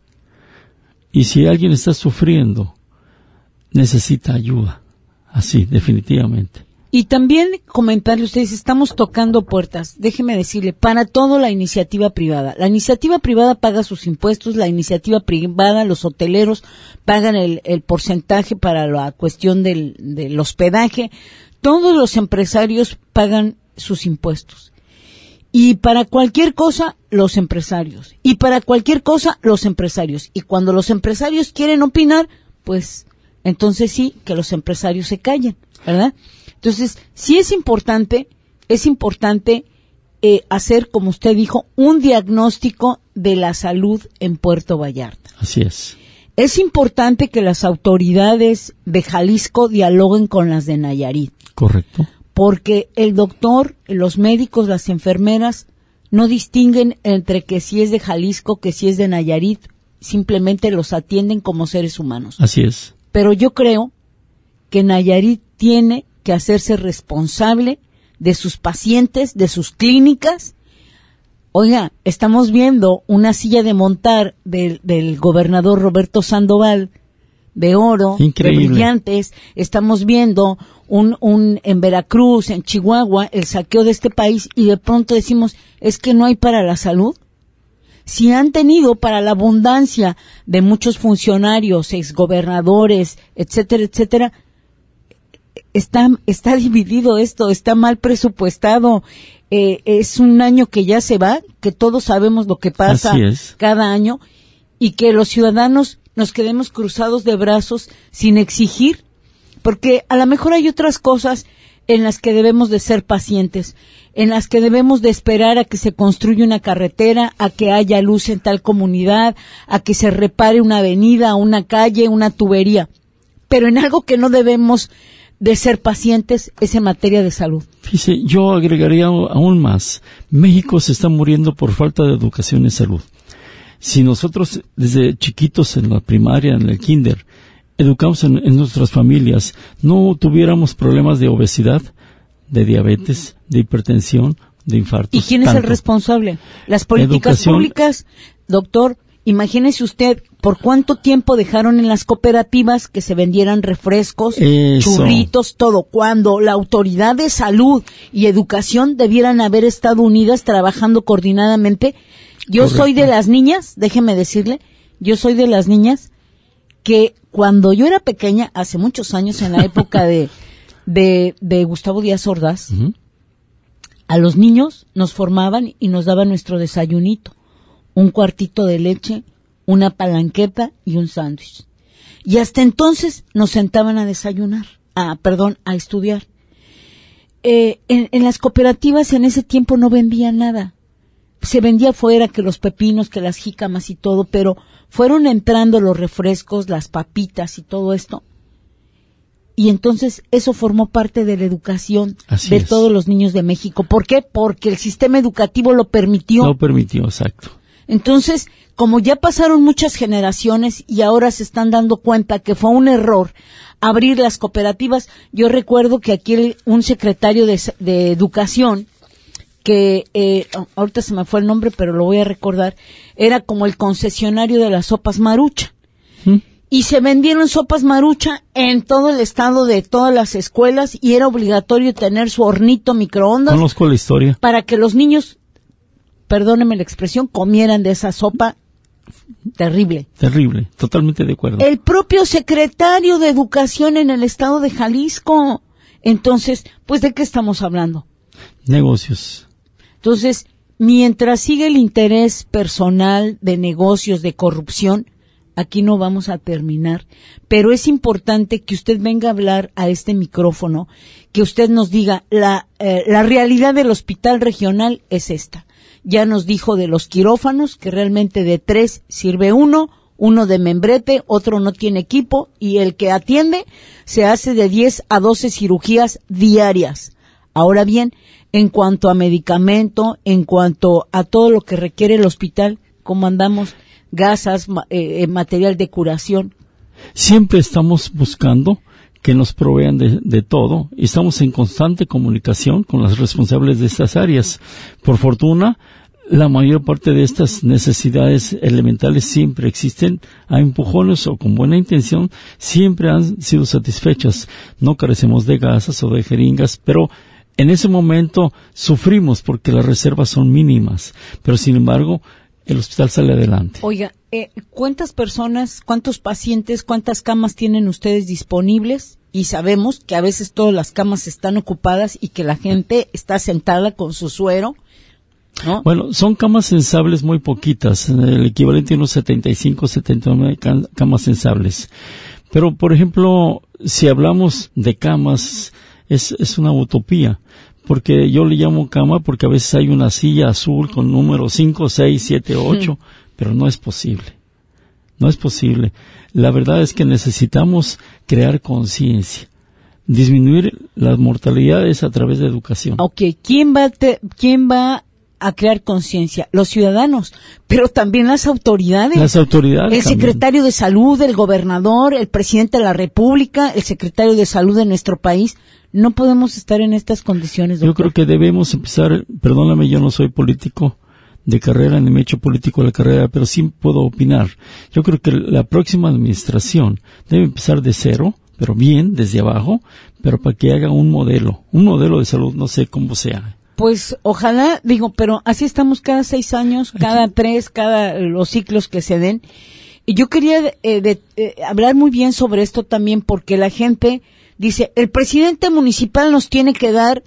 Y si alguien está sufriendo, necesita ayuda. Así, definitivamente. Y también comentarle a ustedes, estamos tocando puertas. Déjeme decirle, para todo la iniciativa privada. La iniciativa privada paga sus impuestos, la iniciativa privada, los hoteleros pagan el, el porcentaje para la cuestión del, del hospedaje. Todos los empresarios pagan sus impuestos. Y para cualquier cosa, los empresarios. Y para cualquier cosa, los empresarios. Y cuando los empresarios quieren opinar, pues entonces sí, que los empresarios se callen, ¿verdad? Entonces, sí es importante, es importante eh, hacer, como usted dijo, un diagnóstico de la salud en Puerto Vallarta. Así es. Es importante que las autoridades de Jalisco dialoguen con las de Nayarit. Correcto. Porque el doctor, los médicos, las enfermeras no distinguen entre que si es de Jalisco, que si es de Nayarit, simplemente los atienden como seres humanos. Así es. Pero yo creo que Nayarit tiene que hacerse responsable de sus pacientes, de sus clínicas. Oiga, estamos viendo una silla de montar del, del gobernador Roberto Sandoval, de oro, increíble, de brillantes. Estamos viendo un, un, en Veracruz, en Chihuahua, el saqueo de este país, y de pronto decimos, ¿es que no hay para la salud? Si han tenido para la abundancia de muchos funcionarios, exgobernadores, etcétera, etcétera, está, está dividido esto, está mal presupuestado. Eh, es un año que ya se va, que todos sabemos lo que pasa cada año, y que los ciudadanos nos quedemos cruzados de brazos sin exigir, porque a lo mejor hay otras cosas en las que debemos de ser pacientes, en las que debemos de esperar a que se construya una carretera, a que haya luz en tal comunidad, a que se repare una avenida, una calle, una tubería, pero en algo que no debemos de ser pacientes es en materia de salud. Fíjese, yo agregaría aún más. México se está muriendo por falta de educación en salud. Si nosotros desde chiquitos en la primaria, en el kinder, educamos en, en nuestras familias, no tuviéramos problemas de obesidad, de diabetes, de hipertensión, de infartos. ¿Y quién es tanto. el responsable? Las políticas Educación. públicas, doctor. Imagínese usted por cuánto tiempo dejaron en las cooperativas que se vendieran refrescos, Eso. churritos, todo, cuando la autoridad de salud y educación debieran haber estado unidas trabajando coordinadamente. Yo Correcto. soy de las niñas, déjeme decirle, yo soy de las niñas que cuando yo era pequeña, hace muchos años, en la época de, de, de Gustavo Díaz Ordaz, Uh-huh. a los niños nos formaban y nos daban nuestro desayunito. Un cuartito de leche, una palanqueta y un sándwich. Y hasta entonces nos sentaban a desayunar, a, perdón, a estudiar. Eh, en, en las cooperativas en ese tiempo no vendían nada. Se vendía afuera que los pepinos, que las jícamas y todo, pero fueron entrando los refrescos, las papitas y todo esto. Y entonces eso formó parte de la educación Así de es. todos los niños de México. ¿Por qué? Porque el sistema educativo lo permitió. Lo permitió, exacto. Entonces, como ya pasaron muchas generaciones y ahora se están dando cuenta que fue un error abrir las cooperativas, yo recuerdo que aquí el, un secretario de, de Educación, que eh, ahorita se me fue el nombre, pero lo voy a recordar, era como el concesionario de las sopas Marucha. ¿Mm? Y se vendieron sopas Marucha en todo el estado de todas las escuelas y era obligatorio tener su hornito microondas Conozco la historia. para que los niños, perdóneme la expresión, comieran de esa sopa terrible. Terrible, totalmente de acuerdo. El propio secretario de Educación en el estado de Jalisco. Entonces, pues, ¿de qué estamos hablando? Negocios. Entonces, mientras sigue el interés personal de negocios, de corrupción, aquí no vamos a terminar. Pero es importante que usted venga a hablar a este micrófono, que usted nos diga, la, eh, la realidad del hospital regional es esta. Ya nos dijo de los quirófanos, que realmente de tres sirve uno, uno de membrete, otro no tiene equipo, y el que atiende se hace de diez a doce cirugías diarias. Ahora bien, en cuanto a medicamento, en cuanto a todo lo que requiere el hospital, ¿cómo andamos? Gasas, eh, material de curación. Siempre estamos buscando que nos provean de, de todo y estamos en constante comunicación con las responsables de estas áreas. Por fortuna, la mayor parte de estas necesidades elementales siempre existen a empujones o con buena intención, siempre han sido satisfechas. No carecemos de gasas o de jeringas, pero en ese momento sufrimos porque las reservas son mínimas, pero sin embargo el hospital sale adelante. Oiga, eh, ¿cuántas personas, cuántos pacientes, cuántas camas tienen ustedes disponibles? Y sabemos que a veces todas las camas están ocupadas y que la gente está sentada con su suero, ¿no? Bueno, son camas sensables muy poquitas, el equivalente a unos setenta y cinco, setenta y nueve camas sensables. Pero, por ejemplo, si hablamos de camas, es, es una utopía. Porque yo le llamo cama porque a veces hay una silla azul con números cinco, seis, siete, ocho, pero no es posible. No es posible. La verdad es que necesitamos crear conciencia, disminuir las mortalidades a través de educación. Ok, ¿quién va a, te, quién va a crear conciencia? Los ciudadanos, pero también las autoridades. Las autoridades. El también. secretario de Salud, el gobernador, el presidente de la República, el secretario de Salud de nuestro país. No podemos estar en estas condiciones, doctor. Yo creo que debemos empezar, perdóname, yo no soy político de carrera, ni me he hecho político de la carrera, pero sí puedo opinar. Yo creo que la próxima administración debe empezar de cero, pero bien, desde abajo, pero para que haga un modelo, un modelo de salud, no sé cómo sea. Pues ojalá, digo, pero así estamos cada seis años, cada Aquí. tres, cada los ciclos que se den. Y yo quería eh, de, eh, hablar muy bien sobre esto también, porque la gente dice, el presidente municipal nos tiene que dar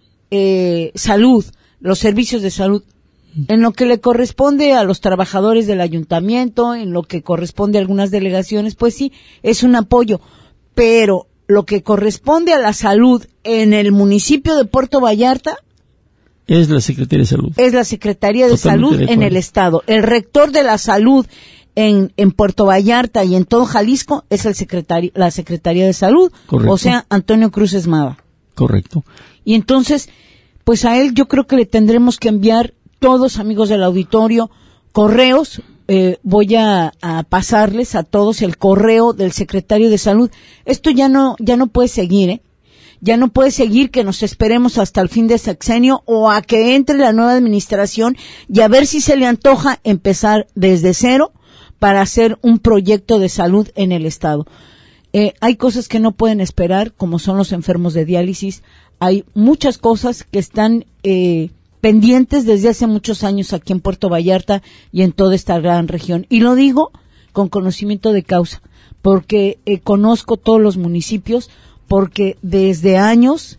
eh, salud, los servicios de salud, en lo que le corresponde a los trabajadores del ayuntamiento, en lo que corresponde a algunas delegaciones, pues sí, es un apoyo, pero lo que corresponde a la salud en el municipio de Puerto Vallarta es la Secretaría de Salud. Es la Secretaría de Salud en el Estado. El rector de la salud en, en Puerto Vallarta y en todo Jalisco es el secretario, la Secretaría de Salud, Correcto. O sea, Antonio Cruz Esmada. Correcto. Y entonces, pues a él yo creo que le tendremos que enviar, todos amigos del auditorio, correos. Eh, voy a, a pasarles a todos el correo del secretario de Salud. Esto ya no, ya no puede seguir, ¿eh? Ya no puede seguir que nos esperemos hasta el fin de sexenio o a que entre la nueva administración y a ver si se le antoja empezar desde cero para hacer un proyecto de salud en el Estado. Eh, hay cosas que no pueden esperar, como son los enfermos de diálisis. Hay muchas cosas que están eh, pendientes desde hace muchos años aquí en Puerto Vallarta y en toda esta gran región. Y lo digo con conocimiento de causa, porque eh, conozco todos los municipios, porque desde años,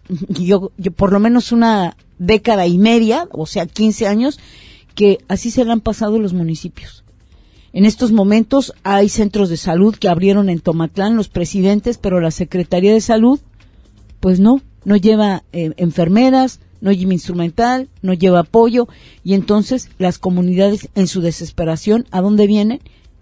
yo, yo por lo menos una década y media, o sea, quince años, que así se le han pasado los municipios. En estos momentos hay centros de salud que abrieron en Tomatlán los presidentes, pero la Secretaría de Salud, pues no, no lleva eh, enfermeras, no lleva instrumental, no lleva apoyo, y entonces las comunidades en su desesperación, ¿a dónde vienen?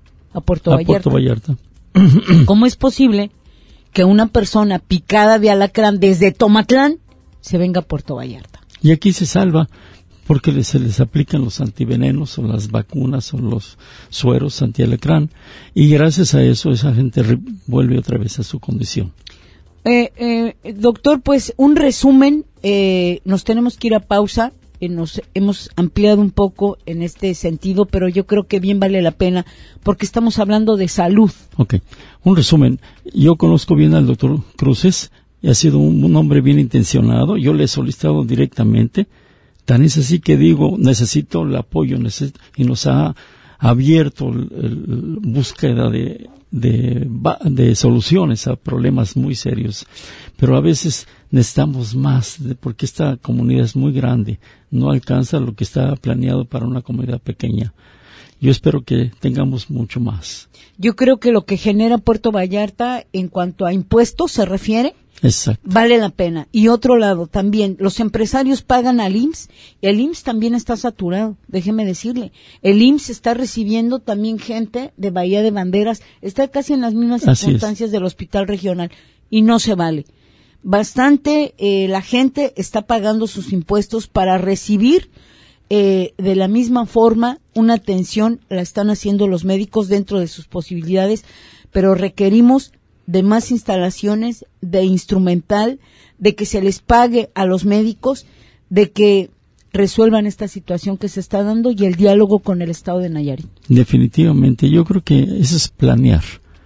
A Puerto A Vallarta. Puerto Vallarta. ¿Cómo es posible que una persona picada de alacrán desde Tomatlán se venga a Puerto Vallarta? Y aquí se salva porque se les aplican los antivenenos o las vacunas o los sueros antialacrán, y gracias a eso esa gente re- vuelve otra vez a su condición. Eh, eh, doctor, pues un resumen, eh, nos tenemos que ir a pausa, eh, nos hemos ampliado un poco en este sentido, pero yo creo que bien vale la pena porque estamos hablando de salud. Ok, un resumen. Yo conozco bien al doctor Cruces y ha sido un, un hombre bien intencionado. Yo le he solicitado directamente. Tan es así que digo, necesito el apoyo, necesito, y nos ha abierto el, el búsqueda de, de, de soluciones a problemas muy serios. Pero a veces necesitamos más, de, porque esta comunidad es muy grande, no alcanza lo que está planeado para una comunidad pequeña. Yo espero que tengamos mucho más. Yo creo que lo que genera Puerto Vallarta en cuanto a impuestos se refiere, exacto, vale la pena. Y otro lado también, los empresarios pagan al I M S S, y el I M S S también está saturado, déjeme decirle. El I M S S está recibiendo también gente de Bahía de Banderas, está casi en las mismas Así circunstancias es. del hospital regional, y no se vale. Bastante, eh, la gente está pagando sus impuestos para recibir eh, de la misma forma una atención, la están haciendo los médicos dentro de sus posibilidades, pero requerimos de más instalaciones, de instrumental, de que se les pague a los médicos, de que resuelvan esta situación que se está dando y el diálogo con el Estado de Nayarit. Definitivamente, yo creo que eso es planear.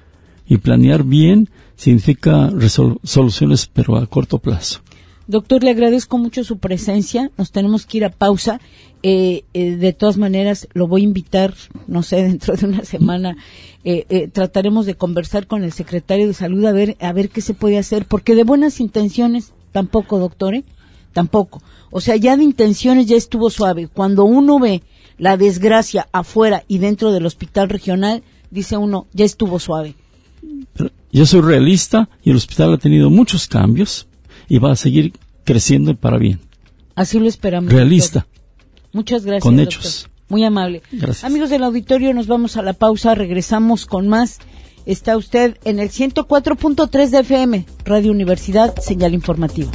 Y planear bien significa resol- soluciones, pero a corto plazo. Doctor, le agradezco mucho su presencia. Nos tenemos que ir a pausa. Eh, eh, de todas maneras, lo voy a invitar, no sé, dentro de una semana. Eh, eh, trataremos de conversar con el secretario de Salud a ver, a ver qué se puede hacer, porque de buenas intenciones, tampoco, doctor, ¿eh? Tampoco. O sea, ya de intenciones ya estuvo suave. Cuando uno ve la desgracia afuera y dentro del hospital regional, dice uno, ya estuvo suave. Pero yo soy realista y el hospital ha tenido muchos cambios y va a seguir creciendo para bien. Así lo esperamos. Realista. Doctor. Muchas gracias, con doctor. hechos. Muy amable. Gracias. Amigos del auditorio, nos vamos a la pausa, regresamos con más. Está usted en el ciento cuatro punto tres de F M, Radio Universidad, señal informativa.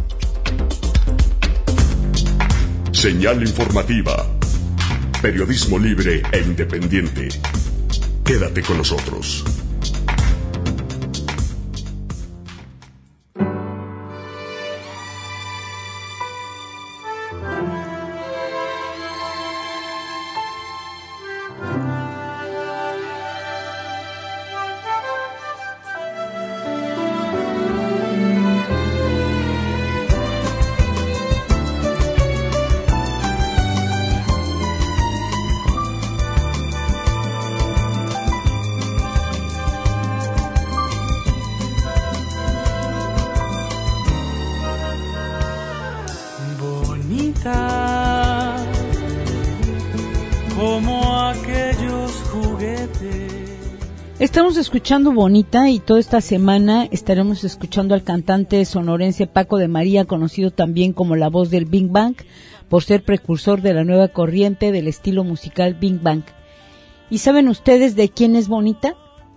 Señal informativa. Periodismo libre e independiente. Quédate con nosotros. Estamos escuchando Bonita y toda esta semana estaremos escuchando al cantante sonorense Paco de María, conocido también como la voz del Big Bang, por ser precursor de la nueva corriente del estilo musical Big Bang. ¿Y saben ustedes de quién es bonita?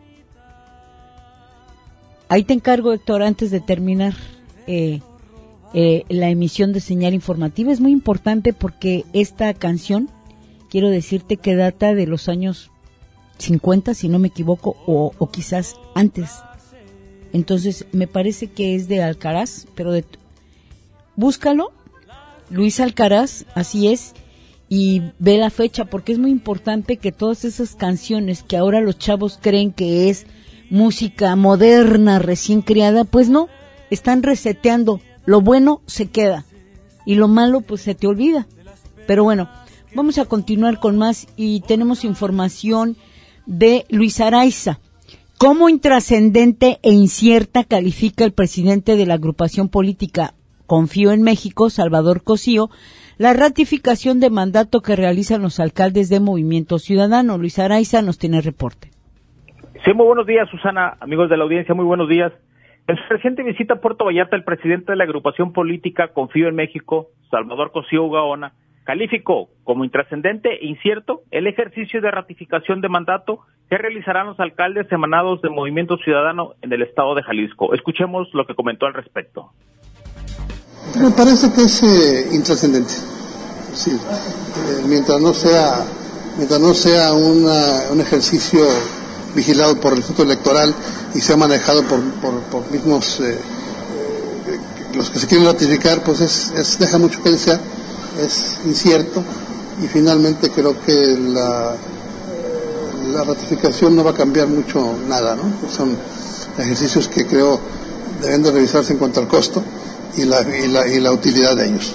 Ahí te encargo, Héctor, antes de terminar eh, eh, la emisión de señal informativa. Es muy importante porque esta canción, quiero decirte que data de los años cincuenta, si no me equivoco, o, o quizás antes. Entonces, me parece que es de Alcaraz, pero de, búscalo, Luis Alcaraz, así es, y ve la fecha, porque es muy importante que todas esas canciones que ahora los chavos creen que es música moderna, recién creada, pues no, están reseteando. Lo bueno se queda y lo malo pues se te olvida. Pero bueno, vamos a continuar con más y tenemos información de Luis Araiza. ¿Cómo intrascendente e incierta califica el presidente de la agrupación política Confío en México, Salvador Cosío, la ratificación de mandato que realizan los alcaldes de Movimiento Ciudadano? Luis Araiza nos tiene reporte. Sí, muy buenos días, Susana, amigos de la audiencia, muy buenos días. En su reciente visita a Puerto Vallarta, el presidente de la agrupación política Confío en México, Salvador Cosío Gaona, calificó como intrascendente e incierto el ejercicio de ratificación de mandato que realizarán los alcaldes emanados de Movimiento Ciudadano en el estado de Jalisco. Escuchemos lo que comentó al respecto. Me parece que es eh, intrascendente. Sí, eh, mientras no sea, mientras no sea una, un ejercicio vigilado por el Instituto Electoral y sea manejado por, por, por mismos eh, eh, los que se quieren ratificar, pues es, es deja mucho que desear, es incierto y finalmente creo que la, la ratificación no va a cambiar mucho nada, ¿no? Pues son ejercicios que creo deben de revisarse en cuanto al costo y la, y la, y la utilidad de ellos.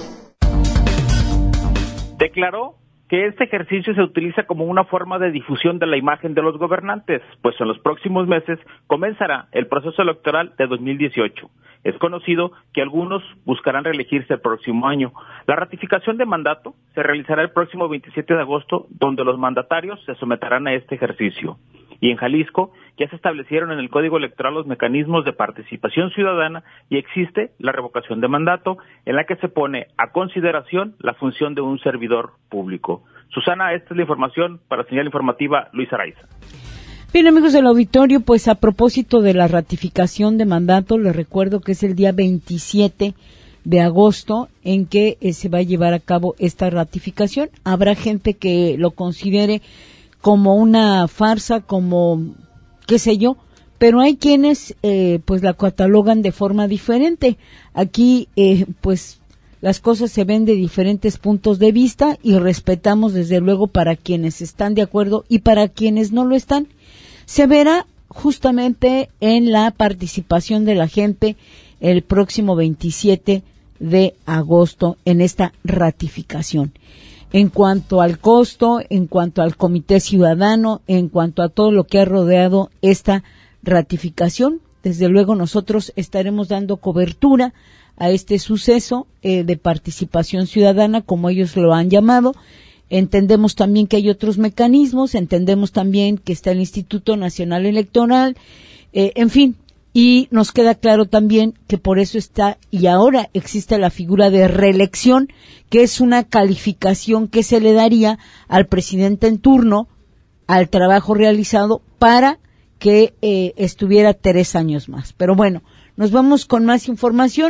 Declaró que este ejercicio se utiliza como una forma de difusión de la imagen de los gobernantes, pues en los próximos meses comenzará el proceso electoral de dos mil dieciocho. Es conocido que algunos buscarán reelegirse el próximo año. La ratificación de mandato se realizará el próximo veintisiete de agosto, donde los mandatarios se someterán a este ejercicio. Y en Jalisco ya se establecieron en el Código Electoral los mecanismos de participación ciudadana y existe la revocación de mandato en la que se pone a consideración la función de un servidor público. Susana, esta es la información para Señal Informativa, Luis Araiza. Bien, amigos del auditorio, pues a propósito de la ratificación de mandato, les recuerdo que es el día veintisiete de agosto en que eh, se va a llevar a cabo esta ratificación. Habrá gente que lo considere como una farsa, como qué sé yo, pero hay quienes eh, pues la catalogan de forma diferente. Aquí eh, pues las cosas se ven de diferentes puntos de vista y respetamos desde luego para quienes están de acuerdo y para quienes no lo están. Se verá justamente en la participación de la gente el próximo veintisiete de agosto en esta ratificación. En cuanto al costo, en cuanto al Comité Ciudadano, en cuanto a todo lo que ha rodeado esta ratificación, desde luego nosotros estaremos dando cobertura a este suceso eh, de participación ciudadana, como ellos lo han llamado. Entendemos también que hay otros mecanismos, entendemos también que está el Instituto Nacional Electoral, eh, en fin, y nos queda claro también que por eso está y ahora existe la figura de reelección, que es una calificación que se le daría al presidente en turno al trabajo realizado para que eh, estuviera tres años más. Pero bueno, nos vamos con más información.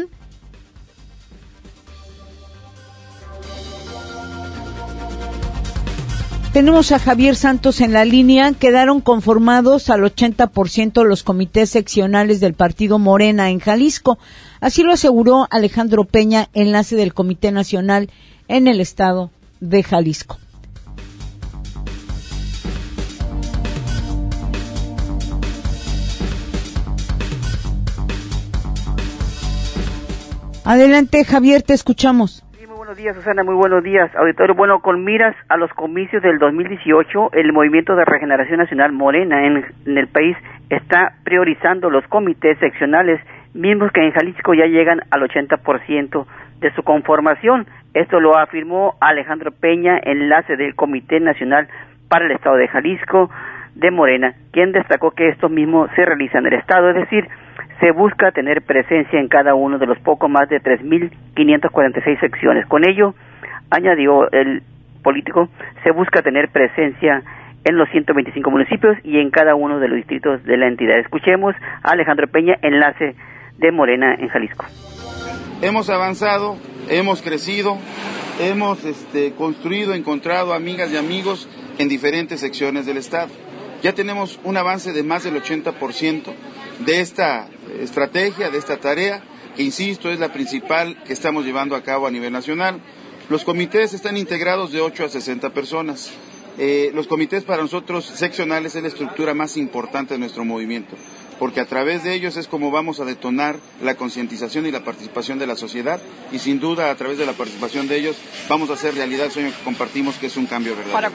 Tenemos a Javier Santos en la línea. Quedaron conformados al ochenta por ciento los comités seccionales del partido Morena en Jalisco. Así lo aseguró Alejandro Peña, enlace del Comité Nacional en el estado de Jalisco. Adelante, Javier, te escuchamos. Buenos días, Susana, muy buenos días, auditorio. Bueno, con miras a los comicios del dos mil dieciocho, el Movimiento de Regeneración Nacional Morena en, en el país está priorizando los comités seccionales, mismos que en Jalisco ya llegan al ochenta por ciento de su conformación. Esto lo afirmó Alejandro Peña, enlace del Comité Nacional para el Estado de Jalisco de Morena, quien destacó que estos mismos se realizan en el Estado, es decir, se busca tener presencia en cada uno de los poco más de tres mil quinientas cuarenta y seis secciones. Con ello, añadió el político, se busca tener presencia en los ciento veinticinco municipios y en cada uno de los distritos de la entidad. Escuchemos a Alejandro Peña, enlace de Morena en Jalisco. Hemos avanzado, hemos crecido, hemos este, construido, encontrado amigas y amigos en diferentes secciones del Estado. Ya tenemos un avance de más del ochenta por ciento de esta estrategia, de esta tarea, que insisto es la principal que estamos llevando a cabo a nivel nacional. Los comités están integrados de ocho a sesenta personas. Eh, los comités para nosotros seccionales es la estructura más importante de nuestro movimiento, porque a través de ellos es como vamos a detonar la concientización y la participación de la sociedad, y sin duda a través de la participación de ellos vamos a hacer realidad el sueño que compartimos, que es un cambio verdadero.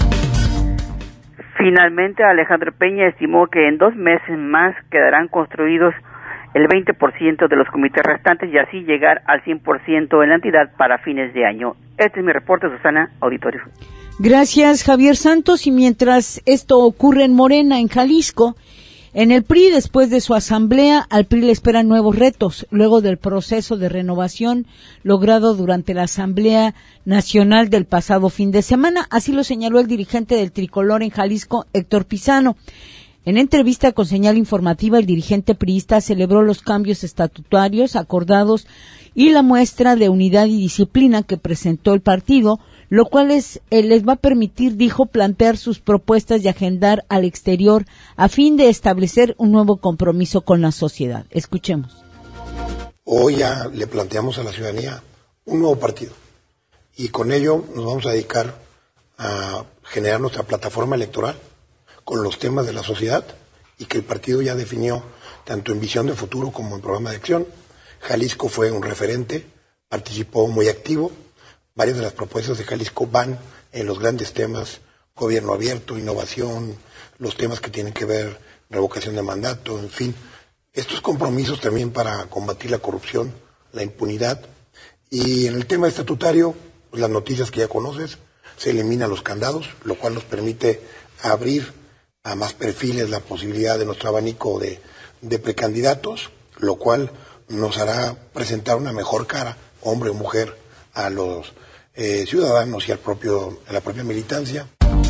Finalmente, Alejandro Peña estimó que en dos meses más quedarán construidos el veinte por ciento de los comités restantes y así llegar al cien por ciento en la entidad para fines de año. Este es mi reporte, Susana, auditorio. Gracias, Javier Santos. Y mientras esto ocurre en Morena, en Jalisco, en el P R I, después de su asamblea, al P R I le esperan nuevos retos, luego del proceso de renovación logrado durante la Asamblea Nacional del pasado fin de semana. Así lo señaló el dirigente del Tricolor en Jalisco, Héctor Pizano. En entrevista con Señal Informativa, el dirigente priista celebró los cambios estatutarios acordados y la muestra de unidad y disciplina que presentó el partido, lo cual es, eh, les va a permitir, dijo, plantear sus propuestas y agendar al exterior a fin de establecer un nuevo compromiso con la sociedad. Escuchemos. Hoy ya le planteamos a la ciudadanía un nuevo partido y con ello nos vamos a dedicar a generar nuestra plataforma electoral con los temas de la sociedad y que el partido ya definió tanto en visión de futuro como en programa de acción. Jalisco fue un referente, participó muy activo. Varias de las propuestas de Jalisco van en los grandes temas, gobierno abierto, innovación, los temas que tienen que ver, revocación de mandato, en fin. Estos compromisos también para combatir la corrupción, la impunidad. Y en el tema estatutario, pues las noticias que ya conoces, se eliminan los candados, lo cual nos permite abrir a más perfiles la posibilidad de nuestro abanico de, de precandidatos, lo cual nos hará presentar una mejor cara, hombre o mujer, a los eh, ciudadanos y al propio, a la propia militancia.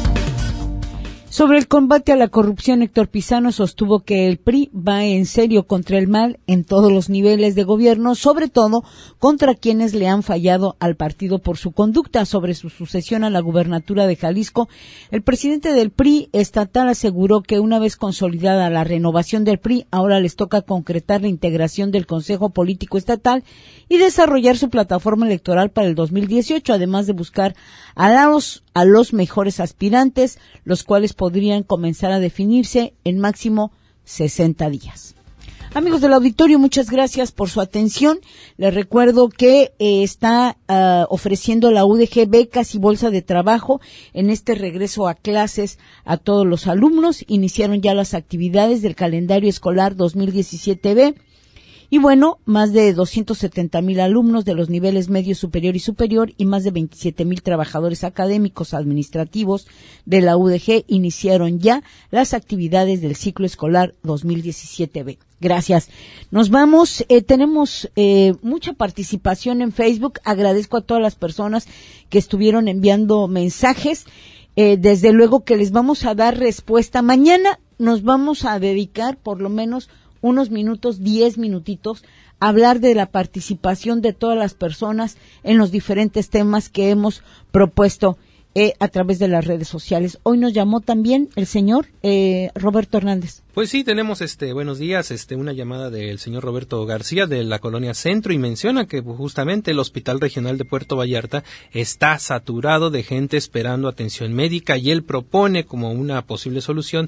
Sobre el combate a la corrupción, Héctor Pizano sostuvo que el P R I va en serio contra el mal en todos los niveles de gobierno, sobre todo contra quienes le han fallado al partido por su conducta. Sobre su sucesión a la gubernatura de Jalisco, el presidente del P R I estatal aseguró que una vez consolidada la renovación del P R I, ahora les toca concretar la integración del Consejo Político Estatal y desarrollar su plataforma electoral para el dos mil dieciocho, además de buscar a los, a los mejores aspirantes, los cuales podrían comenzar a definirse en máximo sesenta días. Amigos del auditorio, muchas gracias por su atención. Les recuerdo que eh, está uh, ofreciendo la U D G becas y bolsa de trabajo en este regreso a clases a todos los alumnos. Iniciaron ya las actividades del calendario escolar dos mil diecisiete B. Y bueno, más de doscientos setenta mil alumnos de los niveles medio, superior y superior y más de veintisiete mil trabajadores académicos administrativos de la U D G iniciaron ya las actividades del ciclo escolar dos mil diecisiete B. Gracias. Nos vamos. Eh, tenemos eh, mucha participación en Facebook. Agradezco a todas las personas que estuvieron enviando mensajes. Eh, desde luego que les vamos a dar respuesta. Mañana nos vamos a dedicar por lo menos unos minutos, diez minutitos, a hablar de la participación de todas las personas en los diferentes temas que hemos propuesto eh, a través de las redes sociales. Hoy nos llamó también el señor eh, Roberto Hernández. Pues sí, tenemos este buenos días, este una llamada del señor Roberto García de la colonia Centro y menciona que justamente el Hospital Regional de Puerto Vallarta está saturado de gente esperando atención médica y él propone como una posible solución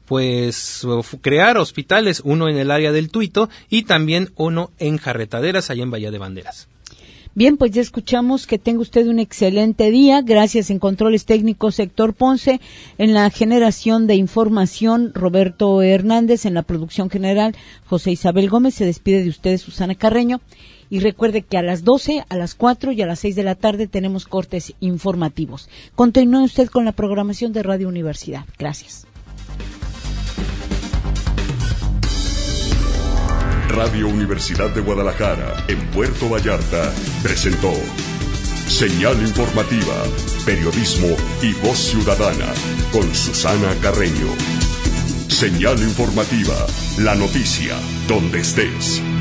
pues crear hospitales, uno en el área del Tuito y también uno en Jarretaderas allá en Bahía de Banderas. Bien, pues ya escuchamos. Que tenga usted un excelente día. Gracias en controles técnicos Héctor Ponce, en la generación de información Roberto Hernández, en la producción general José Isabel Gómez. Se despide de ustedes Susana Carreño. Y recuerde que a las doce, a las cuatro y a las seis de la tarde tenemos cortes informativos. Continúe usted con la programación de Radio Universidad. Gracias. Radio Universidad de Guadalajara, en Puerto Vallarta, presentó Señal Informativa periodismo y voz ciudadana con Susana Carreño. Señal informativa, la noticia, donde estés.